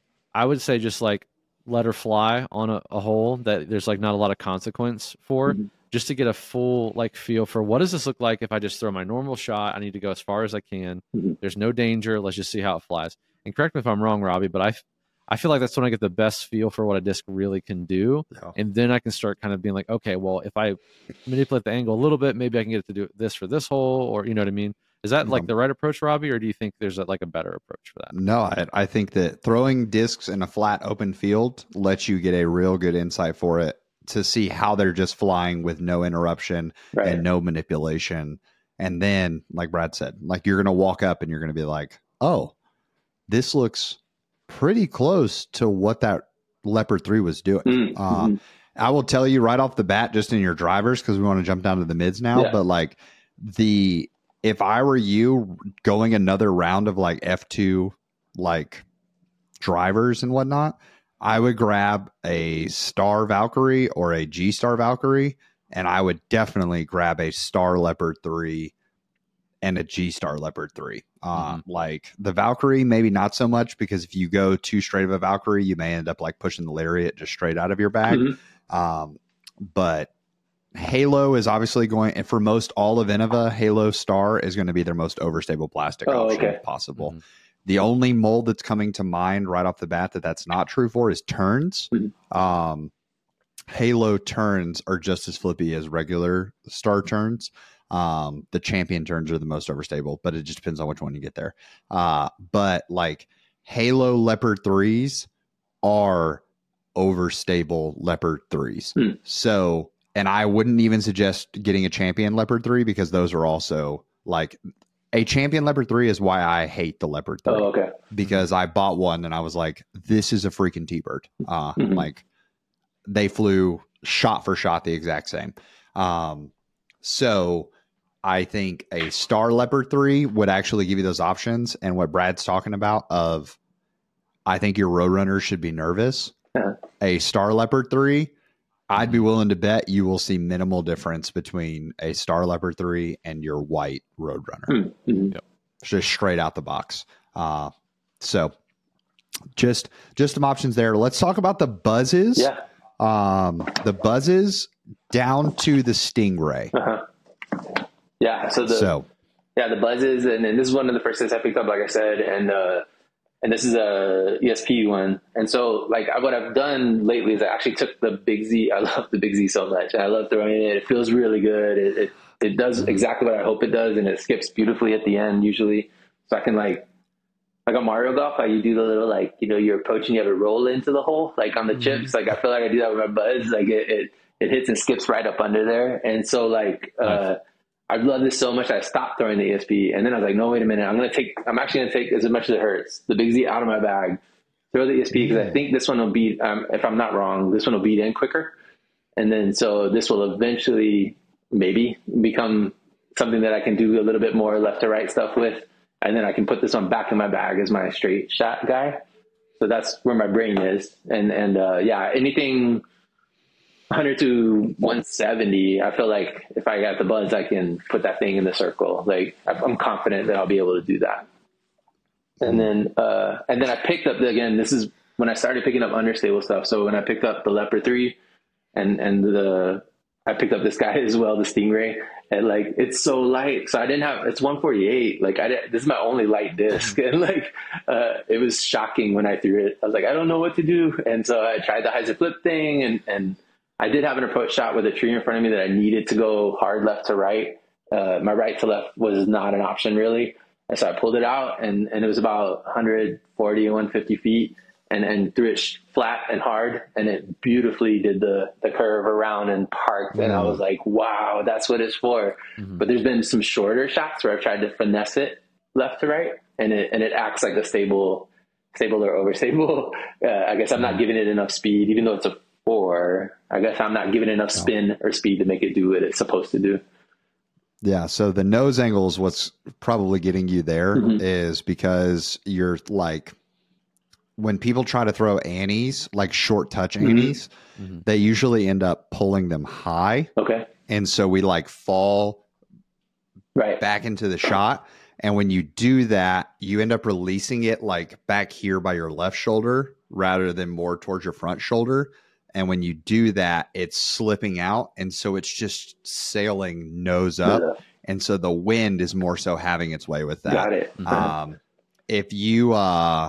I would say just like, let her fly on a, a hole that there's like not a lot of consequence for mm-hmm. just to get a full like feel for what does this look like if I just throw my normal shot. I need to go as far as I can. Mm-hmm. There's no danger. Let's just see how it flies. And correct me if I'm wrong, Robbie, but I, I feel like that's when I get the best feel for what a disc really can do. Yeah. And then I can start kind of being like, okay, well, if I manipulate the angle a little bit, maybe I can get it to do this for this hole, or you know what I mean? Is that like the right approach, Robbie, or do you think there's a, like a better approach for that? No, I, I think that throwing discs in a flat open field lets you get a real good insight for it to see how they're just flying with no interruption right. and no manipulation. And then, like Brad said, like you're going to walk up and you're going to be like, oh, this looks pretty close to what that Leopard three was doing. Mm-hmm. Uh, I will tell you right off the bat, just in your drivers, because we want to jump down to the mids now, yeah. but like the... If I were you going another round of like F two, like drivers and whatnot, I would grab a Star Valkyrie or a G Star Valkyrie, and I would definitely grab a Star Leopard three and a G Star Leopard three. Uh, mm-hmm. Like the Valkyrie, maybe not so much, because if you go too straight of a Valkyrie, you may end up like pushing the Lariat just straight out of your bag. Mm-hmm. Um, but Halo is obviously going, and for most all of Innova, Halo Star is going to be their most overstable plastic oh, option okay. possible. Mm-hmm. The only mold that's coming to mind right off the bat that that's not true for is turns. Mm-hmm. Um, Halo turns are just as flippy as regular Star turns. Um, the champion turns are the most overstable, but it just depends on which one you get there. Uh, but like Halo Leopard threes are overstable Leopard threes. Mm. So, and I wouldn't even suggest getting a champion Leopard three, because those are also like a champion Leopard three is why I hate the Leopard three. Oh, okay. Because I bought one and I was like, this is a freaking T-Bird. Uh, mm-hmm. Like they flew shot for shot the exact same. Um, so I think a Star Leopard three would actually give you those options. And what Brad's talking about of, I think your Roadrunner should be nervous. Yeah. A Star Leopard three, I'd be willing to bet you will see minimal difference between a Star Leopard three and your white Roadrunner. Mm-hmm. Yep. Just straight out the box. Uh, so just just some options there. Let's talk about the buzzes. Yeah. Um, the buzzes down to the Stingray. Uh-huh. Yeah. So the so yeah, the buzzes, and then this is one of the first discs I picked up, like I said, and uh, and this is a E S P one. And so, like, what I've done lately is I actually took the Big Z. I love the Big Z so much. I love throwing it. It feels really good. It it, it does exactly what I hope it does, and it skips beautifully at the end usually. So I can like. Like on Mario Golf, how you do the little, like, you know, you're approaching, you have to roll into the hole, like on the mm-hmm. chips. Like, I feel like I do that with my buzz. Like, it, it, it hits and skips right up under there. And so, like, uh, nice. I love this so much, I stopped throwing the E S P. And then I was like, no, wait a minute. I'm going to take, I'm actually going to take, as much as it hurts, the Big Z out of my bag, throw the E S P, because mm-hmm. I think this one will beat, um, if I'm not wrong, this one will beat in quicker. And then, so this will eventually maybe become something that I can do a little bit more left to right stuff with. And then I can put this one back in my bag as my straight shot guy. So that's where my brain is. And, and, uh, yeah, anything one hundred to one seventy, I feel like if I got the buzz, I can put that thing in the circle. Like, I'm confident that I'll be able to do that. And then, uh, and then I picked up the, again, this is when I started picking up understable stuff. So when I picked up the Leopard three and, and the, I picked up this guy as well, the Stingray, and like, it's so light. So I didn't have, it's one forty-eight. Like I didn't, this is my only light disc. And like, uh, it was shocking when I threw it. I was like, I don't know what to do. And so I tried the Heiser flip thing, and, and I did have an approach shot with a tree in front of me that I needed to go hard left to right. Uh, my right to left was not an option really. And so I pulled it out, and, and it was about one forty, one fifty feet. And, and threw it flat and hard, and it beautifully did the, the curve around and parked. And I was like, wow, that's what it's for. Mm-hmm. But there's been some shorter shots where I've tried to finesse it left to right, and it, and it acts like a stable, stable or overstable. Uh, I guess I'm not giving it enough speed, even though it's a four. I guess I'm not giving it enough spin or speed to make it do what it's supposed to do. Yeah. So the nose angle is what's probably getting you there, mm-hmm. is because you're like, when people try to throw annies, like short touch annies, mm-hmm. they usually end up pulling them high. Okay. And so we like fall right back into the shot. And when you do that, you end up releasing it like back here by your left shoulder rather than more towards your front shoulder. And when you do that, it's slipping out. And so it's just sailing nose up. Yeah. And so the wind is more so having its way with that. Got it. Mm-hmm. Um, if you, uh,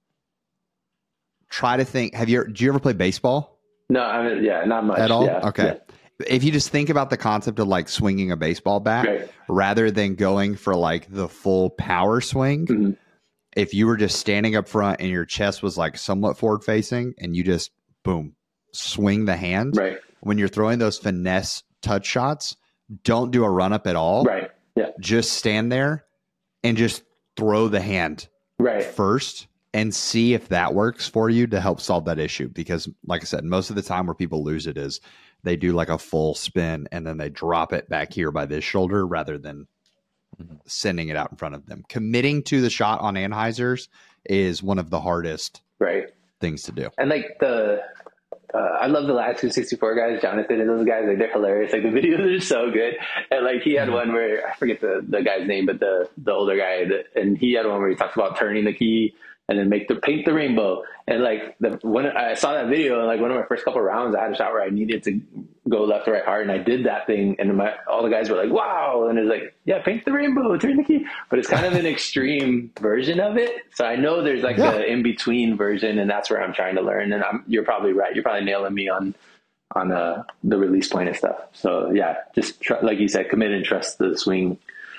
try to think, have you, do you ever play baseball? No, I mean, yeah, not much. At all? Yeah, okay. Yeah. If you just think about the concept of like swinging a baseball bat, right. rather than going for like the full power swing, mm-hmm. if you were just standing up front and your chest was like somewhat forward facing and you just, boom, swing the hand. Right. When you're throwing those finesse touch shots, don't do a run up at all. Right. Yeah. Just stand there and just throw the hand right. first. And see if that works for you to help solve that issue. Because like I said, most of the time where people lose it is they do like a full spin and then they drop it back here by this shoulder rather than mm-hmm. sending it out in front of them. Committing to the shot on Anheisers is one of the hardest right. things to do. And like the, uh, I love the last two sixty-four guys, Jonathan and those guys, like they're hilarious. Like the videos are so good. And like he had mm-hmm. one where, I forget the, the guy's name, but the, the older guy, that, and he had one where he talks about turning the key and then make the paint the rainbow. And like the when I saw that video, and like one of my first couple of rounds, I had a shot where I needed to go left to right hard, and I did that thing, and my all the guys were like, "Wow!" And it's like, "Yeah, paint the rainbow, turn the key." But it's kind of an extreme version of it. So I know there's like yeah. the in between version, and that's where I'm trying to learn. And I'm you're probably right. You're probably nailing me on on uh, the release point and stuff. So yeah, just try, like you said, commit and trust the swing.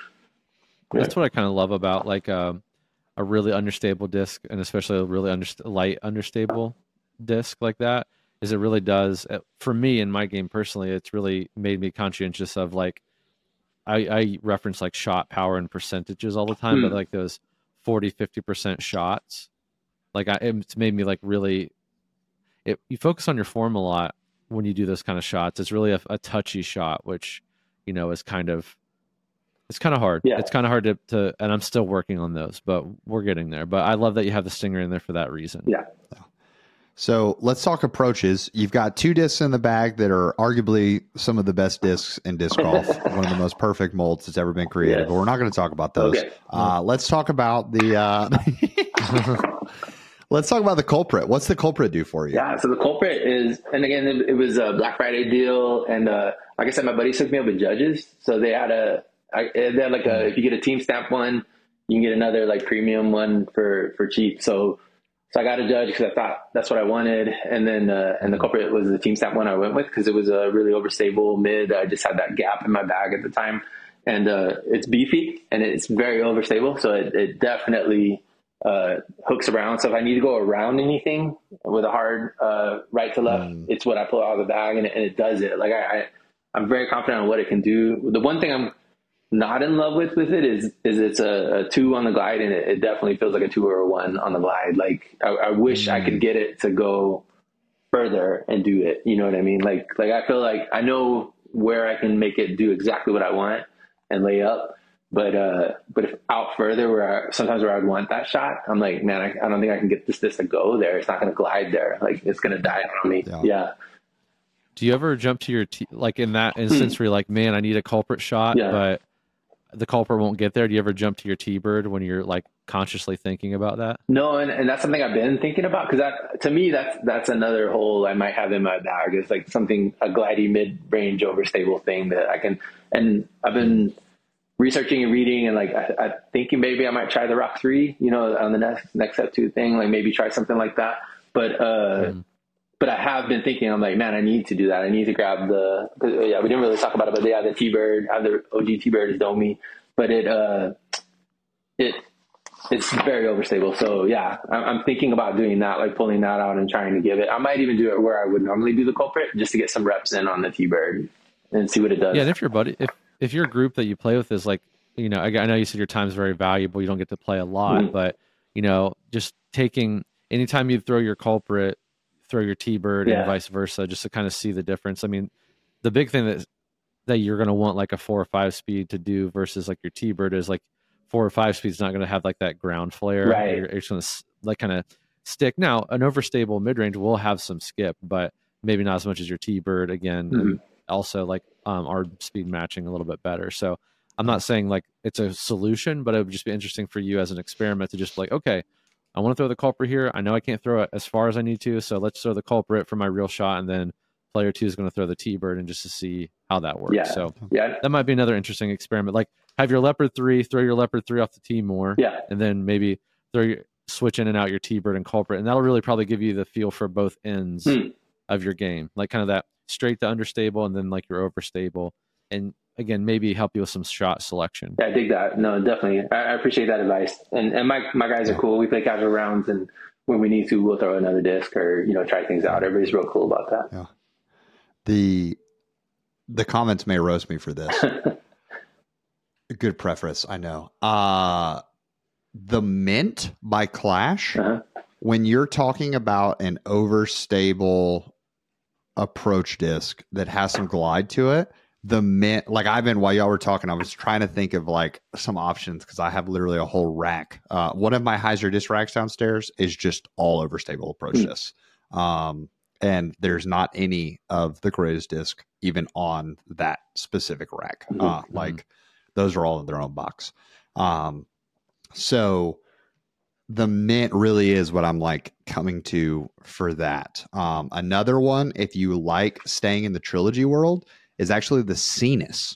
That's what I kind of love about like. Um, a really unstable disc, and especially a really underst- light understable disc like that, is it really does, for me in my game personally, it's really made me conscientious of like, I, I reference like shot power and percentages all the time, hmm. but like those forty, fifty percent shots, like I, it's made me like really, it, you focus on your form a lot when you do those kind of shots. It's really a, a touchy shot, which, you know, is kind of, It's kind of hard. Yeah. It's kind of hard to, to, and I'm still working on those, but we're getting there. But I love that you have the Stinger in there for that reason. Yeah. So let's talk approaches. You've got two discs in the bag that are arguably some of the best discs in disc golf, one of the most perfect molds that's ever been created, yes. but we're not going to talk about those. Okay. Uh, let's talk about the, uh, let's talk about the culprit. What's the culprit do for you? Yeah. So the culprit is, and again, it, it was a Black Friday deal. And, uh, like I said, my buddies hooked me up with judges. So they had a, I, they're like a, if you get a team stamp one, you can get another like premium one for, for cheap. So, so I got a Judge because I thought that's what I wanted. And then, uh, and the culprit was the team stamp one I went with because it was a really overstable mid. I just had that gap in my bag at the time, and uh, it's beefy and it's very overstable. So it, it definitely uh, hooks around. So if I need to go around anything with a hard uh, right to left, mm. it's what I pull out of the bag, and it, and it does it. Like I, I, I'm very confident on what it can do. The one thing I'm not in love with with it is is it's a, a two on the glide, and it, it definitely feels like a two or a one on the glide. Like I, I wish mm. I could get it to go further and do it. You know what I mean? Like like I feel like I know where I can make it do exactly what I want and lay up, but uh, but if out further, where I, sometimes where I'd want that shot, I'm like, man, I, I don't think I can get this this to go there. It's not going to glide there. Like it's going to die on me. Yeah. yeah. Do you ever jump to your t- like in that instance where you're like, man, I need a culprit shot, yeah. but the culprit won't get there? Do you ever jump to your T-bird when you're like consciously thinking about that? No, and, and that's something I've been thinking about, because that to me that's that's another hole I might have in my bag. It's like something, a glidey mid-range overstable thing that I can, and I've been researching and reading, and like I, I'm thinking maybe I might try the Rock three, you know, on the next next F two thing, like maybe try something like that. But uh, mm. but I have been thinking, I'm like, man, I need to do that. I need to grab the, yeah, we didn't really talk about it, but yeah, the T-bird, I have the O G T-bird is Domi, but it, uh, it, it's very overstable. So yeah, I'm, I'm thinking about doing that, like pulling that out and trying to give it. I might even do it where I would normally do the culprit, just to get some reps in on the T-bird and see what it does. Yeah. And if your buddy, if, if your group that you play with is like, you know, I, I know you said your time is very valuable. You don't get to play a lot, mm-hmm. but you know, just taking, anytime you throw your culprit, throw your T-bird yeah. and vice versa, just to kind of see the difference. I mean, the big thing that that you're going to want like a four or five speed to do versus like your T-bird is like four or five speed is not going to have like that ground flare. Right. You're, you're just going to like kind of stick. Now, an overstable mid-range will have some skip, but maybe not as much as your T-bird again. Mm-hmm. And also like um, our speed matching a little bit better. So I'm not saying like it's a solution, but it would just be interesting for you as an experiment to just like, okay, I want to throw the culprit here. I know I can't throw it as far as I need to, so let's throw the culprit for my real shot, and then player two is going to throw the T-bird, and just to see how that works. Yeah. So yeah. that might be another interesting experiment. Like have your leopard three, throw your leopard three off the tee more, yeah. and then maybe throw your, switch in and out your T-bird and culprit, and that'll really probably give you the feel for both ends hmm. of your game, like kind of that straight to understable, and then like your overstable, and again, maybe help you with some shot selection. Yeah, I dig that. No, definitely. I, I appreciate that advice. And and my, my guys are cool. We play casual rounds, and when we need to, we'll throw another disc or, you know, try things out. Everybody's real cool about that. Yeah. The the comments may roast me for this. Good preface, I know. Uh the Mint by Clash, uh-huh. when you're talking about an overstable approach disc that has some glide to it, the Mint, like I've been, while y'all were talking, I was trying to think of like some options, because I have literally a whole rack. Uh, one of my Heiser disc racks downstairs is just all overstable approach mm. discs. Um, and there's not any of the greatest disc even on that specific rack. Mm-hmm. Uh, like mm-hmm. those are all in their own box. Um, so the Mint really is what I'm like coming to for that. Um, another one, if you like staying in the trilogy world, is actually the Cenis.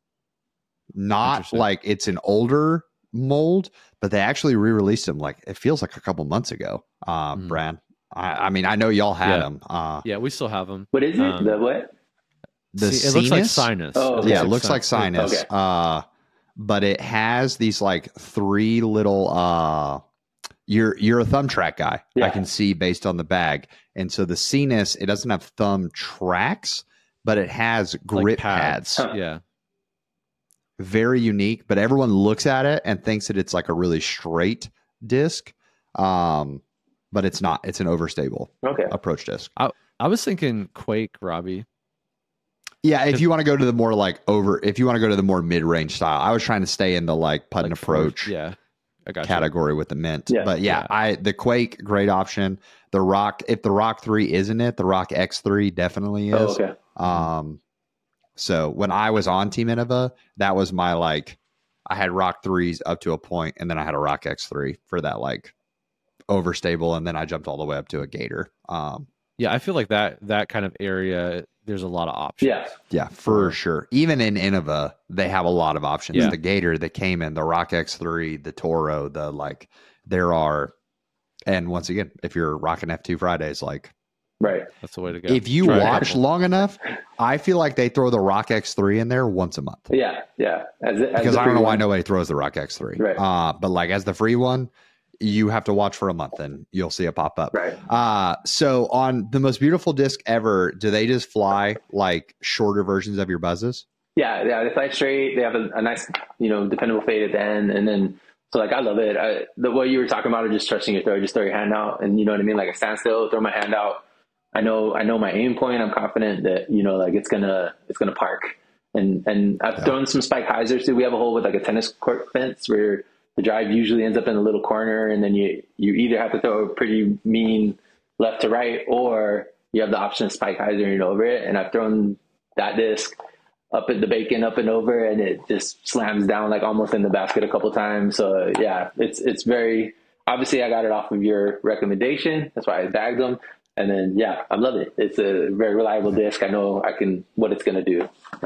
Not like it's an older mold, but they actually re-released them. Like it feels like a couple months ago. Uh, mm. Brad, I, I mean, I know y'all had yeah. them. Uh, yeah, we still have them. What is it? Um, the what? The See, it looks like sinus. Oh, okay. Yeah, it looks like sinus. Okay. Uh, but it has these like three little. Uh, you're you're a thumb track guy. Yeah. I can see based on the bag, and so the Cenis, it doesn't have thumb tracks, but it has grip like pads. pads. Huh. Yeah. Very unique, but everyone looks at it and thinks that it's like a really straight disc. Um, but it's not. It's an overstable okay. approach disc. I, I was thinking Quake, Robbie. Yeah, if you want to go to the more like over, if you want to go to the more mid-range style, I was trying to stay in the like putt and like approach yeah, I got category you. with the Mint. Yeah. But yeah, yeah, I the Quake, great option. The Rock, if the Rock three isn't it, the Rock X three definitely is. Oh, okay. Um, so when I was on Team Innova, that was my like, I had Rock threes up to a point, and then I had a Rock X three for that like overstable, and then I jumped all the way up to a Gator. Um, yeah, I feel like that that kind of area there's a lot of options. Yeah. Yeah, for sure. Even in Innova, they have a lot of options. Yeah. The Gator, the Cayman, the Rock X three, the Toro, the like, there are, and once again, if you're rocking F two Fridays, like, right. That's the way to go. if you Try a watch couple. long enough, I feel like they throw the Rock X three in there once a month. Yeah. Yeah. As, as Because the I don't know free why one. nobody throws the Rock X three. Right. Uh, but like as the free one, you have to watch for a month and you'll see it pop up. Right. Uh, so on the most beautiful disc ever, do they just fly like shorter versions of your buzzes? Yeah, yeah, they fly straight. They have a, a nice, you know, dependable fade at the end, and then so like I love it. I, the what you were talking about, of just trusting your throw, just throw your hand out, and you know what I mean. Like I stand still, throw my hand out. I know, I know my aim point. I'm confident that you know, like it's gonna, it's gonna park. And and I've Yeah. thrown some spike hyzers too. We have a hole with like a tennis court fence where the drive usually ends up in a little corner, and then you you either have to throw a pretty mean left to right, or you have the option of spike hyzering over it. And I've thrown that disc up at the bacon, up and over, and it just slams down like almost in the basket a couple times. So yeah, it's it's very obviously I got it off of your recommendation. That's why I bagged them. And then yeah, I love it. It's a very reliable disc. I know I can what it's gonna do. Yeah.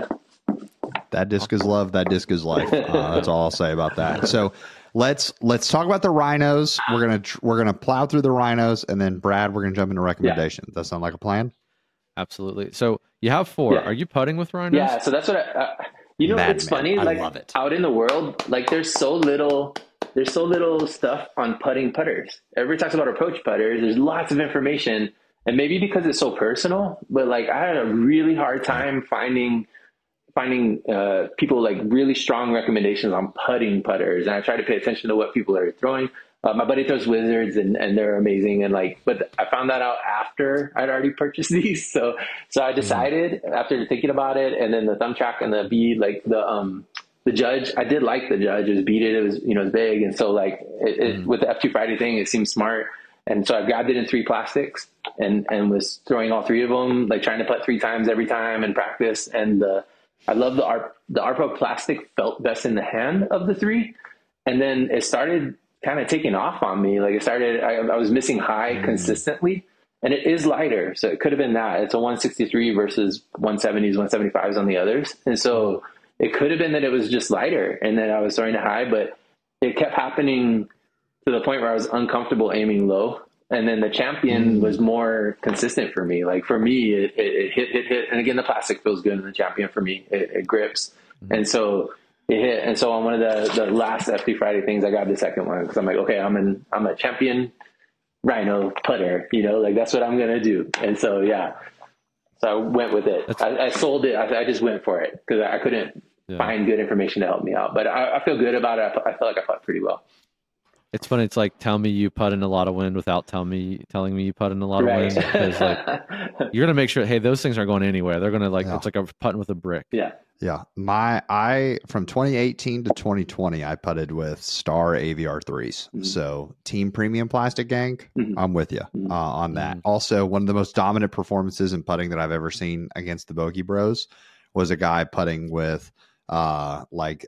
That disc is love. That disc is life. Uh, that's all I'll say about that. So let's let's talk about the rhinos. We're gonna tr- we're gonna plow through the rhinos, and then Brad, we're gonna jump into recommendations. That sound like a plan? Absolutely. So you have four. Yeah. Are you putting with rhinos? Yeah, so that's what I, uh, you know. Madman. It's funny, I like love it. out in the world, like there's so little, there's so little stuff on putting putters. Everybody talks about approach putters. There's lots of information, and maybe because it's so personal, but like I had a really hard time finding finding uh, people like really strong recommendations on putting putters, and I try to pay attention to what people are throwing. Uh, my buddy throws Wizards, and, and they're amazing. And like, but I found that out after I'd already purchased these. So, so I decided after thinking about it, and then the thumb track and the bead, like the um the Judge, I did like the Judge. It was beaded. It was you know it was big, and so like it, it, with the F two Friday thing, it seemed smart. And so I grabbed it in three plastics and and was throwing all three of them, like trying to putt three times every time and practice. And uh, I love the Ar- the Arpo plastic felt best in the hand of the three, and then it started kind of taking off on me. Like it started, I, I was missing high mm. consistently, and it is lighter. So it could have been that it's a one sixty-three versus one seventies, one seventy-fives on the others. And so it could have been that it was just lighter and that I was throwing it high, but it kept happening to the point where I was uncomfortable aiming low. And then the Champion mm. was more consistent for me. Like for me, it, it, it hit, hit, hit. And again, the plastic feels good in the Champion for me. It, it grips. Mm. And so it hit. And so on one of the, the last F two Friday things, I grabbed the second one because I'm like, okay, I'm an, I'm a Champion Rhino putter, you know, like that's what I'm going to do. And so, yeah, so I went with it. I, I sold it. I, I just went for it because I couldn't yeah. find good information to help me out, but I, I feel good about it. I, I feel like I putt pretty well. It's funny. It's like, tell me you putt in a lot of wind without tell me, telling me you putt in a lot right. of wind. Because like, you're going to make sure, hey, those things aren't going anywhere. They're going to like, yeah. it's like a putting with a brick. Yeah. Yeah. My, I, from twenty eighteen to twenty twenty, I putted with Star A V R threes. Mm-hmm. So Team Premium Plastic Gang, mm-hmm. I'm with you uh, on that. Mm-hmm. Also, one of the most dominant performances in putting that I've ever seen against the Bogey Bros was a guy putting with uh, like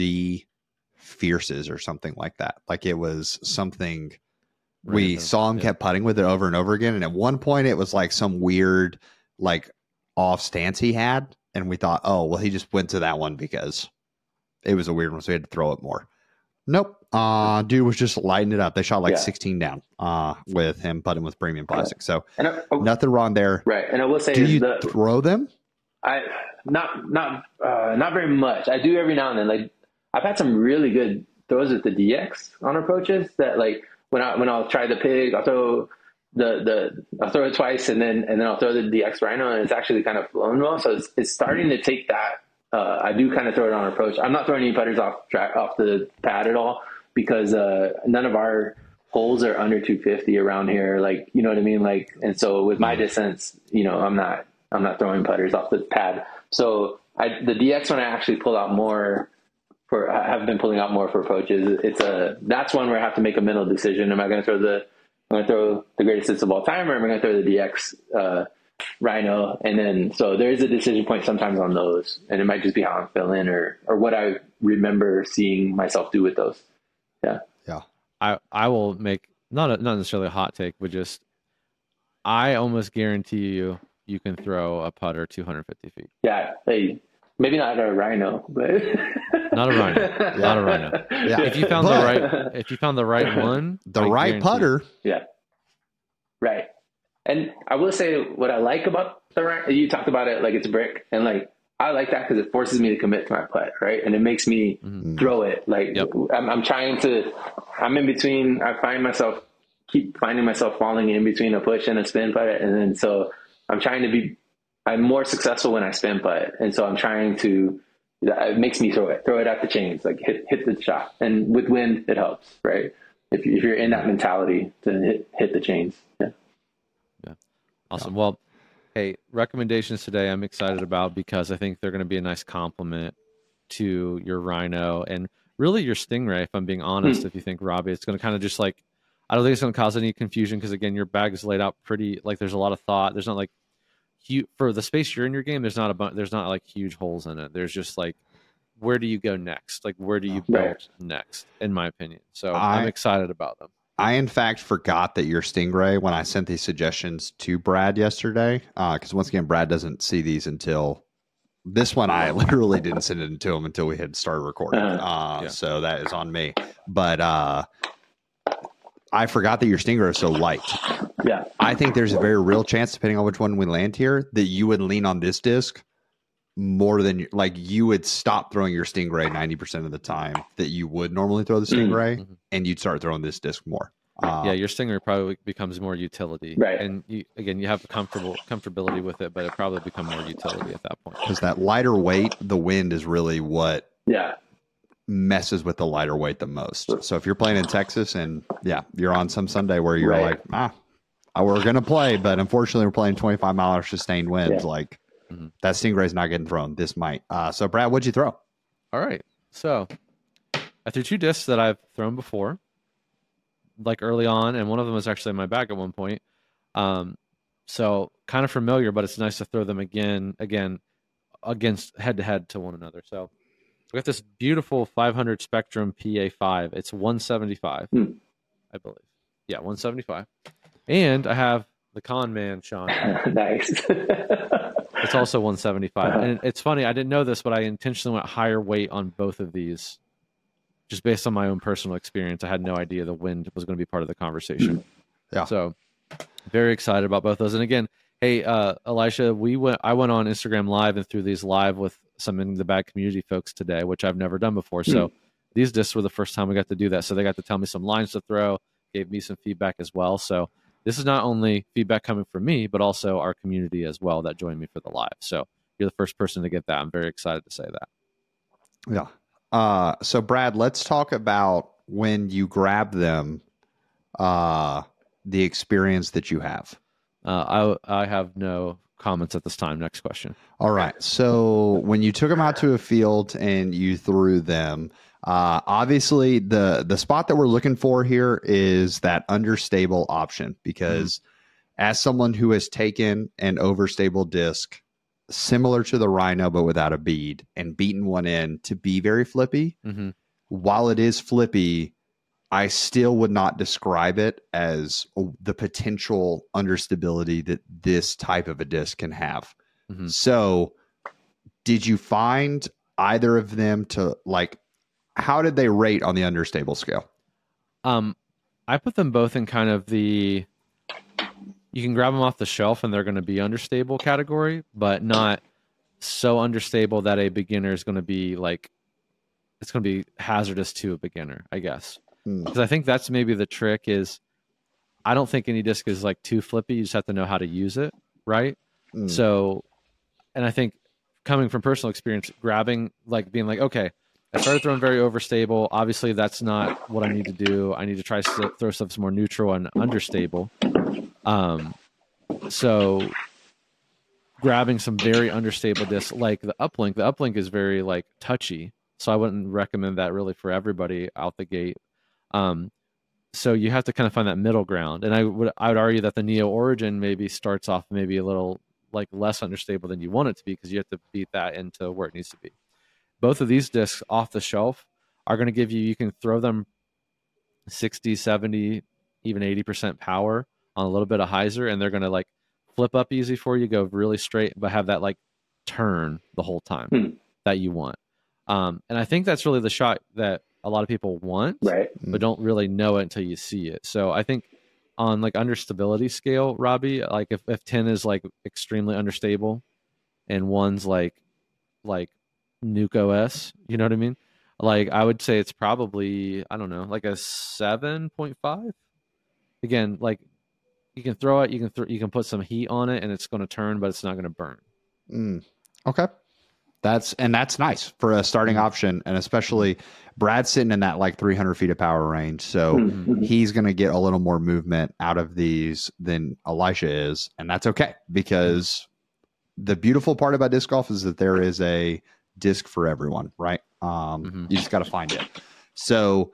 Z Fierces or something like that. Like it was something right, we saw him yeah. kept putting with it over and over again. And at one point it was like some weird, like off stance he had. And we thought, oh, well, he just went to that one because it was a weird one. So we had to throw it more. Nope. Uh, dude was just lighting it up. They shot like yeah. sixteen down uh, with him putting with premium plastic. So and I, I, nothing wrong there. Right. And I will say, do you the, throw them? I not, not, uh, not very much. I do every now and then. Like, I've had some really good throws with the D X on approaches that like when I when I'll try the pig, I'll throw the the I'll throw it twice and then and then I'll throw the D X Rhino and it's actually kind of flown well. So it's it's starting to take that. Uh, I do kind of throw it on approach. I'm not throwing any putters off track off the pad at all because uh, none of our holes are under two fifty around here. Like you know what I mean. Like and so with my distance, you know, I'm not I'm not throwing putters off the pad. So I the D X one I actually pull out more. For I have been pulling out more for approaches. It's a that's one where I have to make a mental decision. Am I going to throw the I'm going to throw the greatest hits of all time, or am I going to throw the D X uh, Rhino? And then so there is a decision point sometimes on those, and it might just be how I'm feeling or or what I remember seeing myself do with those. Yeah, yeah. I I will make not a, not necessarily a hot take, but just I almost guarantee you you can throw a putter two hundred fifty feet. Yeah. Hey, maybe not a Rhino, but not a Rhino, not a Rhino. Yeah. If you found But- the right, if you found the right one, The I right guarantee- putter. yeah. Right. And I will say what I like about the Rhino, you talked about it like it's a brick, and like I like that because it forces me to commit to my putt, right? And it makes me Mhm. throw it. Like Yep. I'm, I'm trying to, I'm in between. I find myself keep finding myself falling in between a push and a spin putt, and then so I'm trying to be. I'm more successful when I spin putt, and so I'm trying to. It makes me throw it, throw it at the chains, like hit hit the shot, and with wind it helps, right? If you, if you're in that mentality to hit hit the chains, yeah. Awesome. Well, hey, recommendations today I'm excited about because I think they're going to be a nice complement to your Rhino and really your Stingray, if I'm being honest. Hmm. If you think, Robbie, it's going to kind of just like, I don't think it's going to cause any confusion because, again, your bag is laid out pretty, like there's a lot of thought. There's not like, huge, for the space you're in your game, there's not a bunch, there's not like huge holes in it. There's just like, where do you go next? Like, where do you build Right. next, in my opinion? So I- I'm excited about them. I, in fact, forgot that your Stingray when I sent these suggestions to Brad yesterday. Because once again, Brad doesn't see these until this one. I literally didn't send it to him until we had started recording. Uh-huh. Uh, Yeah. So that is on me. But uh, I forgot that your Stingray is so light. Yeah. I think there's a very real chance, depending on which one we land here, that you would lean on this disc more than like you would stop throwing your Stingray ninety percent of the time that you would normally throw the Stingray, Mhm. and you'd start throwing this disc more. Uh, Yeah, your Stinger probably becomes more utility, Right. And you, again, you have comfortable comfortability with it, but it probably become more utility at that point. because that lighter weight, the wind is really what Yeah. messes with the lighter weight the most. So if you're playing in Texas and yeah, you're on some Sunday where you're Right. like, ah, uh, we're gonna play, but unfortunately we're playing twenty-five mile hour sustained winds. Yeah. Like Mhm. that Stingray's not getting thrown. This might. Uh, so Brad, what'd you throw? All right, so I threw two discs that I've thrown before, like early on, and one of them was actually in my bag at one point. Um, so kind of familiar, but it's nice to throw them again, again, against head to head to one another. So we got this beautiful five hundred Spectrum P A five. It's one seventy-five, Hmm. I believe. Yeah, one seventy-five. And I have the Con Man, Sean. Nice. It's also one seventy-five. Uh-huh. And it's funny, I didn't know this, but I intentionally went higher weight on both of these just based on my own personal experience. I had no idea the wind was going to be part of the conversation. Yeah. So very excited about both those. And again, hey, uh, Elisha, we went, I went on Instagram Live and threw these live with some in the bag community folks today, which I've never done before. So these discs were the first time we got to do that. So they got to tell me some lines to throw, gave me some feedback as well. So this is not only feedback coming from me, but also our community as well that joined me for the live. So you're the first person to get that. I'm very excited to say that. Yeah. Uh, so Brad, let's talk about when you grab them, uh, the experience that you have. Uh, I I have no comments at this time. Next question. All right. So when you took them out to a field and you threw them, uh, obviously the the spot that we're looking for here is that understable option because as someone who has taken an overstable disc similar to the Rhino but without a bead and beaten one in to be very flippy, Mm-hmm. while it is flippy, I still would not describe it as the potential understability that this type of a disc can have. Mm-hmm. So, did you find either of them to like, how did they rate on the understable scale? Um, I put them both in kind of the you can grab them off the shelf and they're going to be understable category, but not so understable that a beginner is going to be like it's going to be hazardous to a beginner, I guess. Hmm. Because I think that's maybe the trick is I don't think any disc is like too flippy. You just have to know how to use it, right? Hmm. So, and I think coming from personal experience, grabbing like being like, okay, I started throwing very overstable. Obviously, that's not what I need to do. I need to try to throw stuff more neutral and understable. Um, so grabbing some very understable discs like the uplink, the uplink is very like touchy. So I wouldn't recommend that really for everybody out the gate. Um, so you have to kind of find that middle ground. And I would, I would argue that the Neo Origin maybe starts off maybe a little like less understable than you want it to be because you have to beat that into where it needs to be. Both of these discs off the shelf are going to give you, you can throw them sixty, seventy, even eighty percent power on a little bit of hyzer, and they're going to like flip up easy for you, go really straight, but have that like turn the whole time Hmm. that you want. Um, and I think that's really the shot that a lot of people want, Right. but don't really know it until you see it. So I think on like understability scale, Robbie, like if, if ten is like extremely understable and one's like like Nuke O S, you know what I mean? Like I would say it's probably, I don't know, like a seven point five. Again, like you can throw it, you can th- you can put some heat on it and it's going to turn, but it's not going to burn. Mm. Okay. That's and that's nice for a starting option, and especially Brad's sitting in that like three hundred feet of power range, so Mhm. he's going to get a little more movement out of these than Elisha is, and that's okay because the beautiful part about disc golf is that there is a disc for everyone, right? Um, Mhm. You just got to find it. So,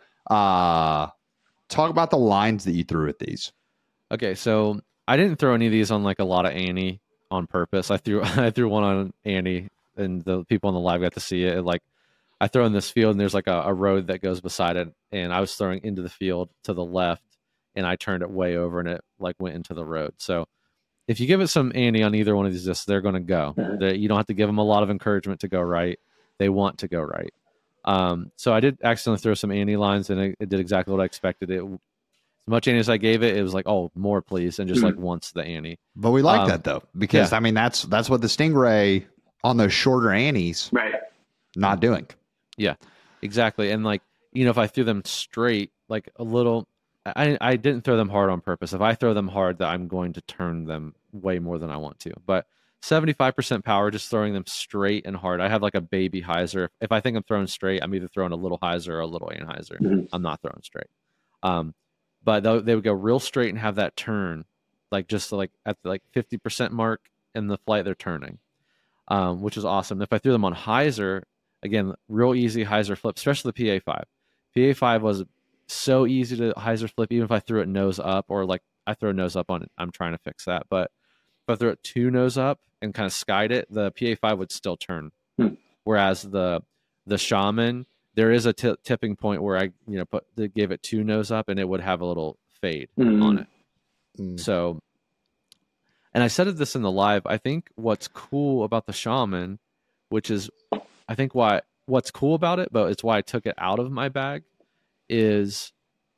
uh, talk about the lines that you threw at these. Okay, so I didn't throw any of these on like a lot of Annie on purpose. I threw I threw one on Annie, and the people on the live got to see it. Like I throw in this field, and there's like a, a road that goes beside it, and I was throwing into the field to the left, and I turned it way over, and it like went into the road. So if you give it some Annie on either one of these discs, they're going to go. Uh-huh. They, you don't have to give them a lot of encouragement to go right. They want to go right. Um, so I did accidentally throw some Annie lines, and it, it did exactly what I expected. It as much Annie as I gave it, it was like, oh, more please, and just like once the Annie. But we like Um, that though, because yeah. I mean that's that's what the Stingray on those shorter Annies Right. not doing. Yeah, exactly. And like, you know, if I threw them straight, like a little, I I didn't throw them hard on purpose. If I throw them hard, that I'm going to turn them way more than I want to. But seventy-five percent power, just throwing them straight and hard. I have like a baby hyzer. If, if I think I'm throwing straight, I'm either throwing a little hyzer or a little anhyzer. Mhm. I'm not throwing straight. Um, but they, they would go real straight and have that turn, like just like at the like fifty percent mark in the flight, they're turning, um, which is awesome. If I threw them on hyzer, again, real easy hyzer flip, especially the P A five. P A five was so easy to hyzer flip, even if I threw it nose up, or like I throw nose up on it. I'm trying to fix that. But if I threw it two nose up and kind of skied it, the P A five would still turn. Hmm. Whereas the the Shaman, there is a t- tipping point where I, you know, put gave it two nose up and it would have a little fade Mhm. on it. Mm. So, and I said this in the live, I think what's cool about the Shaman, which is, I think why, what's cool about it, but it's why I took it out of my bag, is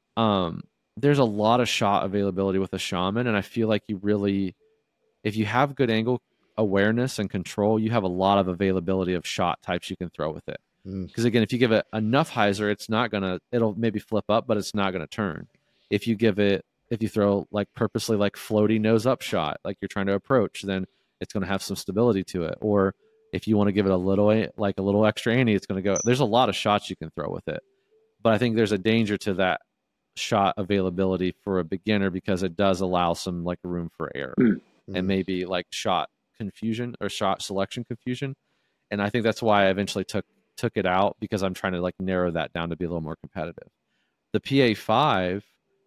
um, there's a lot of shot availability with a Shaman. And I feel like you really, if you have good angle awareness and control, you have a lot of availability of shot types you can throw with it. Mm. Because again, if you give it enough hyzer, it's not gonna, it'll maybe flip up, but it's not gonna turn. If you give it, if you throw like purposely like floaty nose up shot, like you're trying to approach, then it's gonna have some stability to it. Or if you want to give it a little, like a little extra Annie, it's gonna go. There's a lot of shots you can throw with it, but I think there's a danger to that shot availability for a beginner because it does allow some like room for error Mm. and maybe like shot confusion or shot selection confusion. And I think that's why I eventually took took it out, because I'm trying to like narrow that down to be a little more competitive. The P A five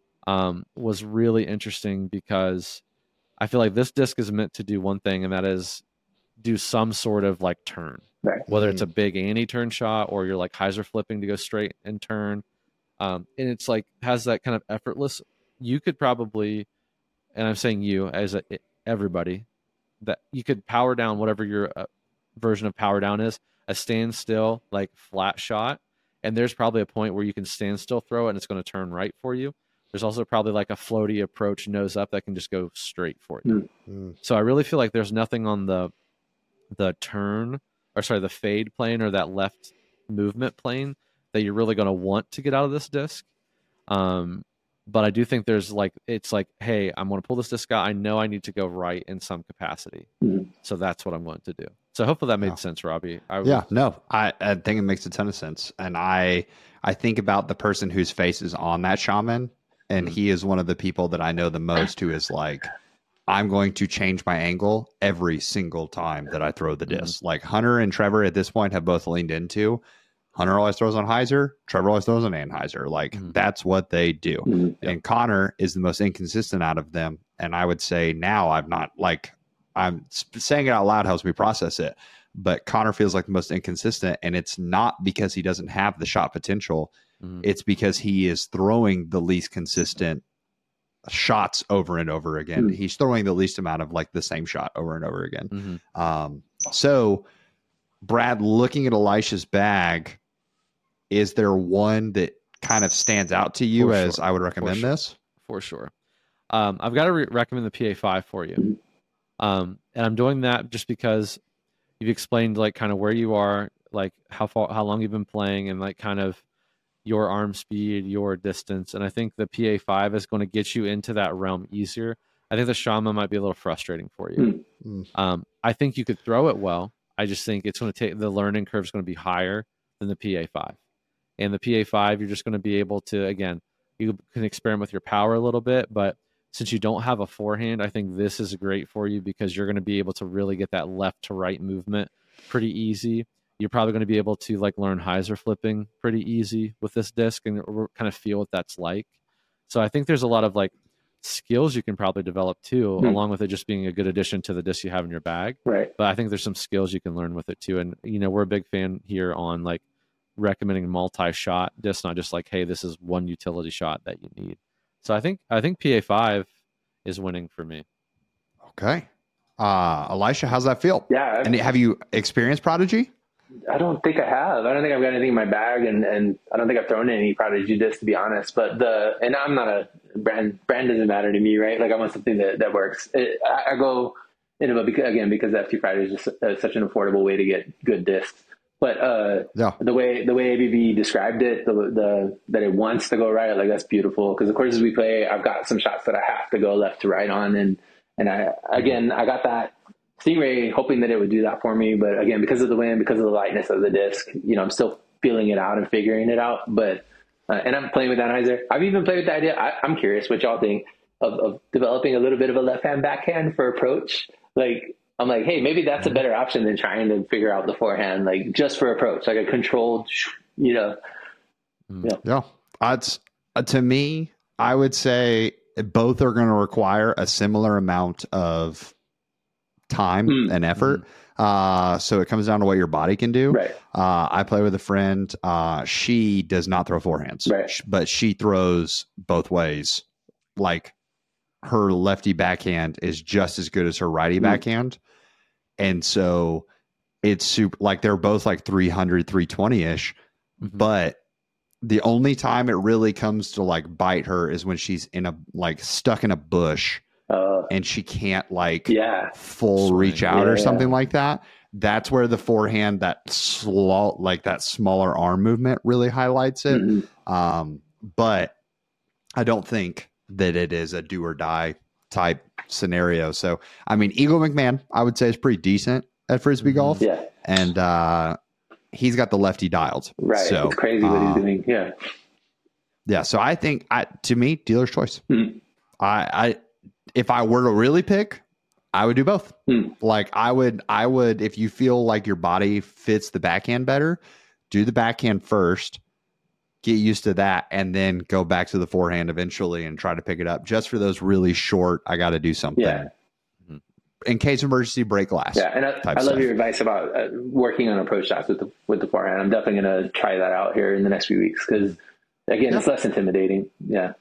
um, was really interesting because I feel like this disc is meant to do one thing, and that is do some sort of like turn, Right. whether it's a big Annie turn shot or you're like hyzer flipping to go straight and turn. Um, and it's like has that kind of effortless. You could probably, and I'm saying you as a, everybody, that you could power down whatever your uh, version of power down is, a standstill like flat shot, and there's probably a point where you can stand still throw it and it's going to turn right for you. There's also probably like a floaty approach nose up that can just go straight for you. Mm. So I really feel like there's nothing on the the turn or sorry the fade plane or that left movement plane that you're really going to want to get out of this disc. Um, but I do think there's like, it's like, hey, I'm going to pull this disc out. I know I need to go right in some capacity. Mhm. So that's what I'm going to do. So hopefully that made Yeah. sense, Robbie. I Yeah, was- no, I, I think it makes a ton of sense. And I I think about the person whose face is on that Shaman, and Mhm. he is one of the people that I know the most who is like, I'm going to change my angle every single time that I throw the Mhm. disc. Like Hunter and Trevor at this point have both leaned into. Hunter always throws on hyzer, Trevor always throws on anhyzer. Like Mhm. that's what they do. Mhm. Yeah. And Connor is the most inconsistent out of them. And I would say now I'm not like, I'm sp- saying it out loud helps me process it. But Connor feels like the most inconsistent. And it's not because he doesn't have the shot potential. Mhm. It's because he is throwing the least consistent shots over and over again. Mm. He's throwing the least amount of like the same shot over and over again. Mm-hmm. Um, so Brad, looking at Elisha's bag, is there one that kind of stands out to you For as sure. I would recommend sure. this? For sure. Um, I've got to re- recommend the P A five for you. Um, and I'm doing that just because you've explained like kind of where you are, like how far, how long you've been playing, and like kind of your arm speed, your distance. And I think the P A five is going to get you into that realm easier. I think the Shama might be a little frustrating for you. Mm. Um, I think you could throw it well. I just think it's going to take, the learning curve is going to be higher than the P A five. And the P A five, you're just going to be able to, again, you can experiment with your power a little bit, but since you don't have a forehand, I think this is great for you because you're going to be able to really get that left to right movement pretty easy. You're probably going to be able to like learn hyzer flipping pretty easy with this disc and kind of feel what that's like. So I think there's a lot of like skills you can probably develop too, Hmm. along with it just being a good addition to the disc you have in your bag. Right. But I think there's some skills you can learn with it too. And, you know, we're a big fan here on like recommending multi-shot discs, not just like, hey, this is one utility shot that you need. So I think, I think P A five is winning for me. Okay. Uh, Elisha, how's that feel? Yeah. And have you experienced Prodigy? I don't think I have. I don't think I've got anything in my bag, and, and I don't think I've thrown any Prodigy discs, to be honest. But the and I'm not a brand. Brand doesn't matter to me, right? Like I want something that, that works. It, I, I go into it because, again because F T Friday is just uh, such an affordable way to get good discs. But uh, Yeah. the way the way A B B described it, the the that it wants to go right, like that's beautiful. Because the courses we play, I've got some shots that I have to go left to right on, and and I again I got that Stingray hoping that it would do that for me, but again, because of the wind, because of the lightness of the disc, you know, I'm still feeling it out and figuring it out. But uh, and I'm playing with that hyzer. I've even played with the idea. I, I'm curious what y'all think of, of developing a little bit of a left hand backhand for approach. Like I'm like, hey, maybe that's a better option than trying to figure out the forehand, like just for approach, like a controlled, you know. Yeah. Yeah. Uh, it's, uh, to me, I would say both are going to require a similar amount of time Mm. and effort. Uh, so it comes down to what your body can do. Right. Uh, I play with a friend. Uh, she does not throw forehands, Right. sh- but she throws both ways. Like her lefty backhand is just as good as her righty Mm. backhand. And so it's super, like they're both like three hundred, three twenty ish, Mhm. but the only time it really comes to like bite her is when she's in a, like stuck in a bush Uh, and she can't like yeah. full Swing. reach out or Yeah. something like that. That's where the forehand, that slow, like that smaller arm movement really highlights it. Mhm. Um, but I don't think that it is a do or die type scenario. So, I mean, Eagle McMahon, I would say, is pretty decent at Frisbee Mhm. golf. Yeah. And uh, he's got the lefty dialed. Right. So, it's crazy what uh, he's doing. Yeah. Yeah. So I think, I to me, dealer's choice. Mhm. I, I, if I were to really pick, I would do both. Hmm. Like I would, I would, if you feel like your body fits the backhand better, do the backhand first, get used to that, and then go back to the forehand eventually and try to pick it up just for those really short, I got to do something. Yeah. In case of emergency, break glass. Yeah, and I, type I love stuff. your advice about uh, working on approach shots with the with the forehand. I'm definitely going to try that out here in the next few weeks because, again, Yeah. it's less intimidating. Yeah.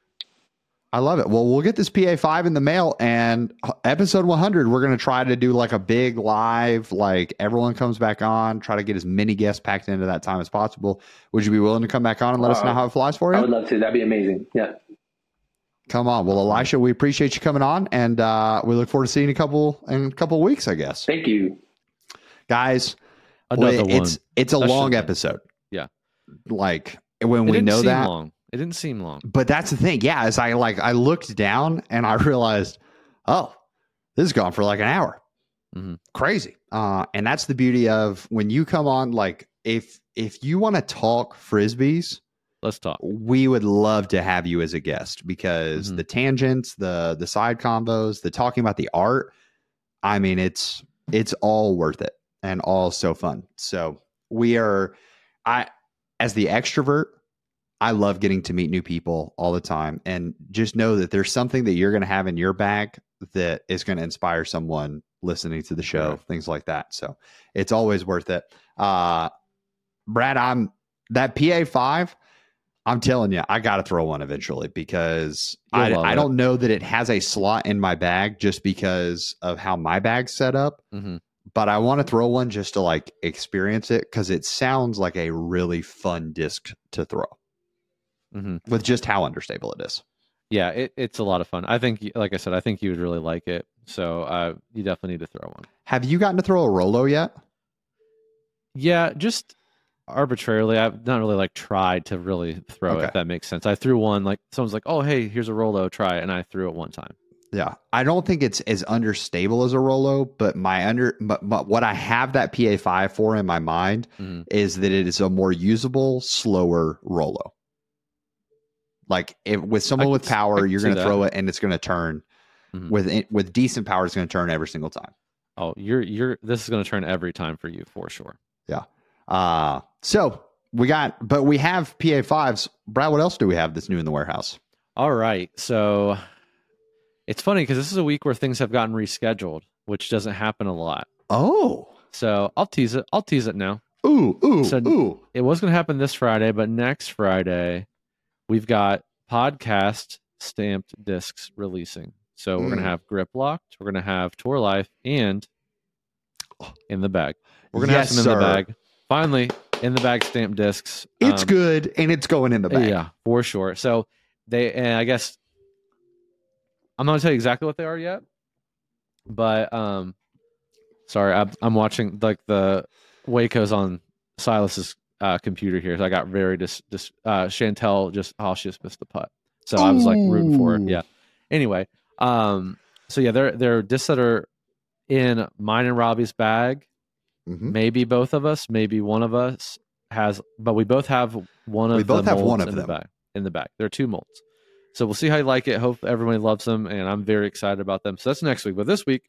I love it. Well, we'll get this P A five in the mail, and episode one hundred, we're going to try to do like a big live, like everyone comes back on, try to get as many guests packed into that time as possible. Would you be willing to come back on and let us Uh, know how it flies for I you? would love to. That'd be amazing. Yeah. Come on. Well, Elisha, we appreciate you coming on, and uh, we look forward to seeing you a couple in a couple of weeks, I guess. Thank you. Guys, Another well, it's one. it's a That long should- episode. Yeah. Like when It we didn't know seem that. long. It didn't seem long. But that's the thing. Yeah, as I like I looked down and I realized, oh, this has gone for like an hour. Mhm. Crazy. Uh, and that's the beauty of when you come on, like if if you want to talk frisbees, Let's talk. we would love to have you as a guest because Mhm. the tangents, the the side combos, the talking about the art, I mean, it's it's all worth it and all so fun. So we are I as the extrovert, I love getting to meet new people all the time, and just know that there's something that you're going to have in your bag that is going to inspire someone listening to the show, Right. things like that. So it's always worth it. Uh, Brad, I'm that P A five. I'm telling you, I got to throw one eventually because You'll I, love I it. don't know that it has a slot in my bag just because of how my bag's set up. Mm-hmm. But I want to throw one just to like experience it because it sounds like a really fun disc to throw Mm-hmm. with just how understable it is. Yeah, it, it's a lot of fun. I think, like I said, I think you would really like it. So uh, you definitely need to throw one. Have you gotten to throw a Rolo yet? Yeah, just arbitrarily. I've not really like tried to really throw Okay. it, if that makes sense. I threw one, like someone's like, oh, hey, here's a Rolo, try it. And I threw it one time. Yeah, I don't think it's as understable as a Rolo, but my under, but, but what I have that P A five for in my mind Mhm. is that it is a more usable, slower Rolo. Like if, with someone I with could s- I power, could you're see going to that. throw it and it's going to turn. Mhm. With it- with decent power, it's going to turn every single time. Oh, you're you're. This is going to turn every time for you for sure. Yeah. Uh, so we got, but we have P A fives. Brad, what else do we have that's new in the warehouse? All right, so it's funny because this is a week where things have gotten rescheduled, which doesn't happen a lot. Oh, So I'll tease it. I'll tease it now. ooh, ooh, So- ooh. It was going to happen this Friday, but next Friday we've got podcast stamped discs releasing. So we're going Mm. to have Grip Locked, we're going to have Tour Life, and In the Bag. We're going to Yes, have some in the sir. bag. Finally, in the bag stamped discs. It's Um, good and it's going in the bag. Yeah, for sure. So they, and I guess I'm not going to tell you exactly what they are yet, but um, sorry, I'm, I'm watching like the Waco's on Silas's uh, computer here. So I got very dis, dis uh, Chantel just, oh, she just missed the putt. So I was like rooting for her. Ooh. Yeah. Anyway, um, so yeah, they're they're discs that are in mine and Robbie's bag. Mhm. Maybe both of us, maybe one of us has, but we both have one of We both the have molds one of in them. the bag. In the bag, there are two molds. So we'll see how you like it. Hope everybody loves them, and I'm very excited about them. So that's next week. But this week,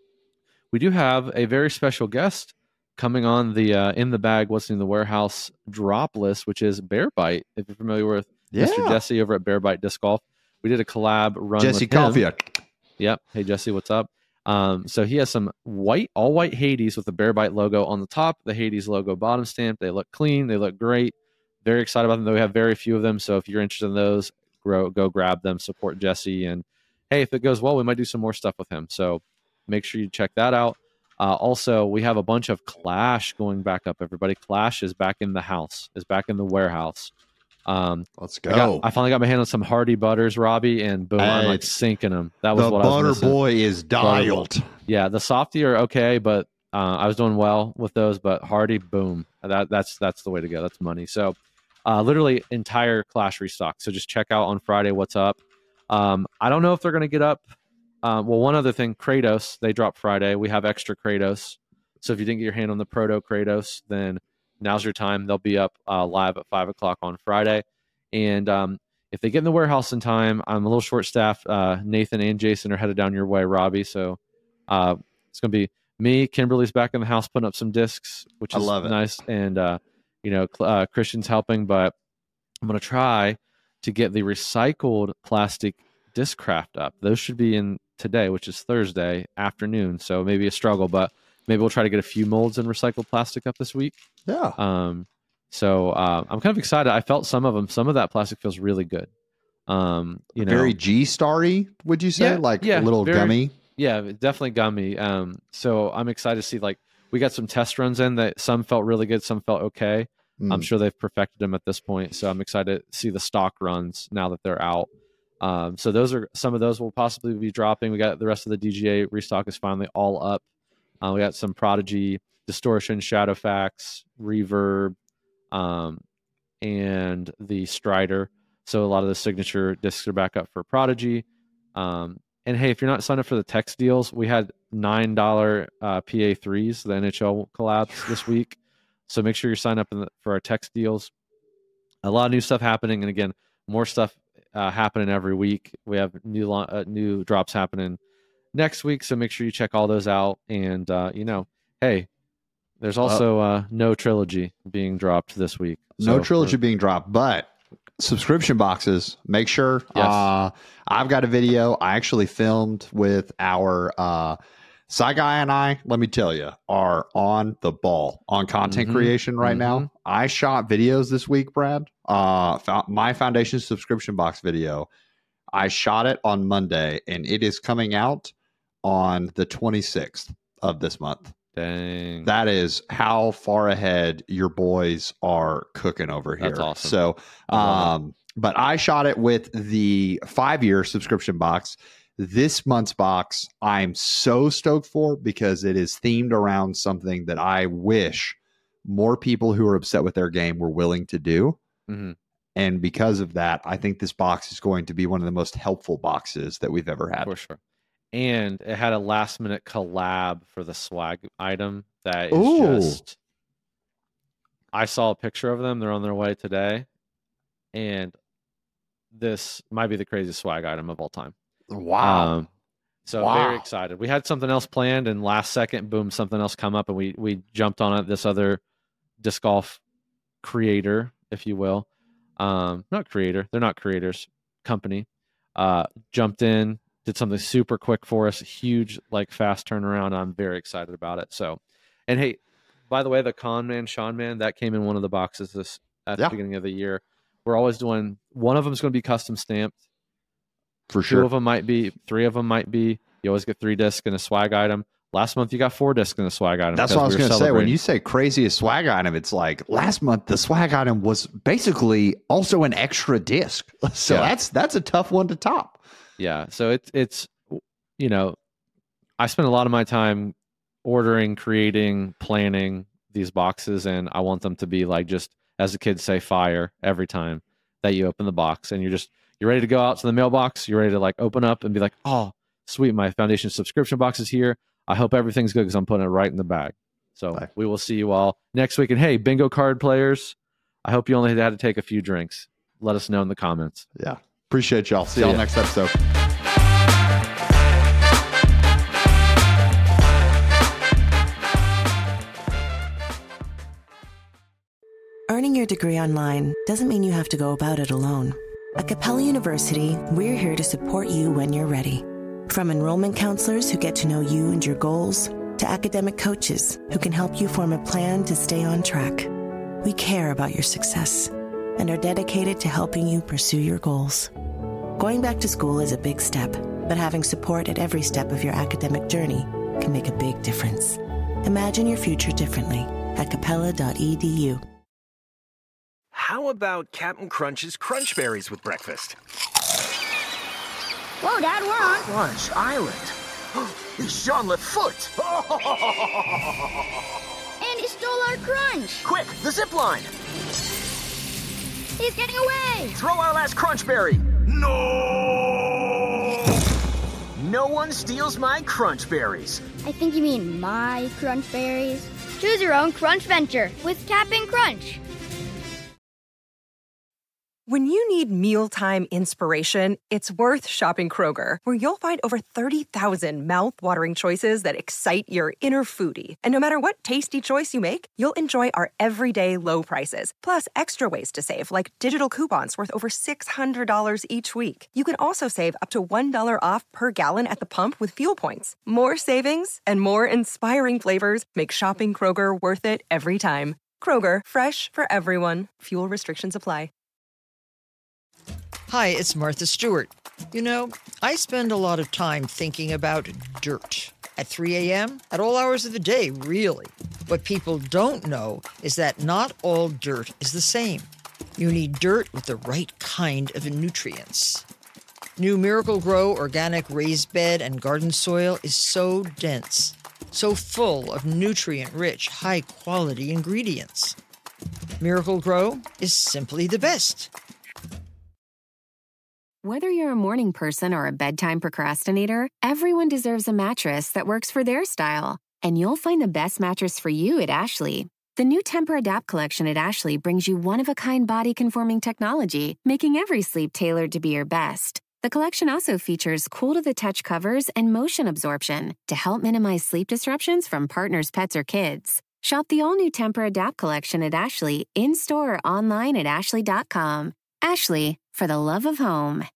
we do have a very special guest coming on the uh, in the bag, what's in the warehouse drop list, which is Bear Bite. If you're familiar with Mister Yeah. Jesse over at Bear Bite Disc Golf, we did a collab run Jesse with him. Caulfield. Yep. Hey Jesse, what's up? Um, so he has some white, all white Hades with the Bear Bite logo on the top, the Hades logo bottom stamp. They look clean. They look great. Very excited about them. We have very few of them. So if you're interested in those, grow, go grab them, support Jesse. And hey, if it goes well, we might do some more stuff with him. So make sure you check that out. Uh, also, we have a bunch of Clash going back up, everybody. Clash is back in the house, is back in the warehouse. Um, Let's I, go. got, I finally got my hand on some Hardy Butters, Robbie, and boom, I'm Hey, like sinking them. That was the what I was butter missing. boy is dialed. Yeah, the softy are okay, but uh, I was doing well with those. But Hardy, boom, that that's that's the way to go. That's money. So, uh, literally entire Clash restock. So just check out on Friday what's up. Um, I don't know if they're going to get up. Um, well, one other thing, Kratos, they dropped Friday. We have extra Kratos. So if you didn't get your hand on the Proto Kratos, then now's your time. They'll be up uh, live at five o'clock on Friday. And um, if they get in the warehouse in time, I'm a little short staffed. Uh, Nathan and Jason are headed down your way, Robbie. So uh, it's going to be me. Kimberly's back in the house putting up some discs, which I is love it. nice. And, uh, you know, uh, Christian's helping, but I'm going to try to get the recycled plastic disc craft up. Those should be in today, which is Thursday afternoon. So maybe a struggle, but maybe we'll try to get a few molds in recycled plastic up this week. Yeah. Um, so uh, I'm kind of excited. I felt some of them. Some of that plastic feels really good. Um, you know, Very G starry, would you say? Yeah, like yeah, a little very- gummy? yeah, definitely gummy. Um, so I'm excited to see, like, we got some test runs in that some felt really good, some felt okay. I'm Mm. sure they've perfected them at this point. So I'm excited to see the stock runs now that they're out. Um, so those are some of those will possibly be dropping. We got the rest of the D G A restock is finally all up. Uh, we got some Prodigy, Distortion, Shadowfax, Reverb, um, and the Strider. So a lot of the signature discs are back up for Prodigy. Um, and hey, if you're not signed up for the text deals, we had nine dollar uh, P A threes, the N H L collabs this week. So make sure you're signed up in the, for our text deals. A lot of new stuff happening, and again, more stuff uh, happening every week. We have new lo- uh, new drops happening next week, so make sure you check all those out. And uh, you know, hey, there's also uh, no trilogy being dropped this week. No So trilogy being dropped, but subscription boxes. Make sure. Yes. Uh, I've got a video I actually filmed with our uh, Sci Guy and I, let me tell you, are on the ball on content Mm-hmm. creation right Mm-hmm. now. I shot videos this week, Brad. Uh, fo- my foundation subscription box video. I shot it on Monday, and it is coming out on the twenty-sixth of this month. Dang. That is how far ahead your boys are cooking over here. That's awesome. So, um, but I shot it with the five-year subscription box. This month's box, I'm so stoked for because it is themed around something that I wish more people who are upset with their game were willing to do. Mm-hmm. And because of that, I think this box is going to be one of the most helpful boxes that we've ever had. For sure. And it had a last minute collab for the swag item that is Ooh. just. I saw a picture of them. They're on their way today. And this might be the craziest swag item of all time. Wow. Um, so Wow. very excited. We had something else planned, and last second, boom, something else come up, and we we jumped on it. This other disc golf creator, if you will. Um, not creator. They're not creators. Company. Uh, jumped in. Did something super quick for us, huge, like fast turnaround. I'm very excited about it. So, and hey, by the way, the Con Man, Sean Man, that came in one of the boxes this at Yeah. the beginning of the year. We're always doing, one of them is going to be custom stamped. For Two sure. of them might be, three of them might be. You always get three discs and a swag item. Last month you got four discs and a swag item. That's because what I was we were going to say. When celebrating. you say craziest swag item, it's like last month the swag item was basically also an extra disc. So Yeah. that's that's a tough one to top. Yeah. So it's it's you know, I spend a lot of my time ordering, creating, planning these boxes, and I want them to be like, just as the kids say, fire every time that you open the box, and you're just you're ready to go out to the mailbox. You're ready to like open up and be like, oh, sweet, my foundation subscription box is here. I hope everything's good because I'm putting it right in the bag. So Bye. we will see you all next week. And hey, bingo card players, I hope you only had to take a few drinks. Let us know in the comments. Yeah. Appreciate y'all. See See y'all ya. next episode. Earning your degree online doesn't mean you have to go about it alone. At Capella University, we're here to support you when you're ready. From enrollment counselors who get to know you and your goals, to academic coaches who can help you form a plan to stay on track. We care about your success and are dedicated to helping you pursue your goals. Going back to school is a big step, but having support at every step of your academic journey can make a big difference. Imagine your future differently at capella dot e d u. How about Captain Crunch's Crunch Berries with breakfast? Whoa, Dad, we're on. Crunch Island. It's Jean Lafoot. And he stole our crunch. Quick, the zip line. He's getting away. Throw our last Crunch Berry. No! No one steals my Crunch Berries. I think you mean my crunch berries. Choose your own crunch venture with Cap'n Crunch. When you need mealtime inspiration, it's worth shopping Kroger, where you'll find over thirty thousand mouth-watering choices that excite your inner foodie. And no matter what tasty choice you make, you'll enjoy our everyday low prices, plus extra ways to save, like digital coupons worth over six hundred dollars each week. You can also save up to one dollar off per gallon at the pump with fuel points. More savings and more inspiring flavors make shopping Kroger worth it every time. Kroger, fresh for everyone. Fuel restrictions apply. Hi, it's Martha Stewart. You know, I spend a lot of time thinking about dirt. At three a.m., at all hours of the day, really. What people don't know is that not all dirt is the same. You need dirt with the right kind of nutrients. New Miracle Grow organic raised bed and garden soil is so dense, so full of nutrient-rich, high-quality ingredients. Miracle Grow is simply the best. Whether you're a morning person or a bedtime procrastinator, everyone deserves a mattress that works for their style. And you'll find the best mattress for you at Ashley. The new Temper-Adapt collection at Ashley brings you one-of-a-kind body-conforming technology, making every sleep tailored to be your best. The collection also features cool-to-the-touch covers and motion absorption to help minimize sleep disruptions from partners, pets, or kids. Shop the all-new Temper-Adapt collection at Ashley, in-store or online at ashley dot com. Ashley, for the love of home.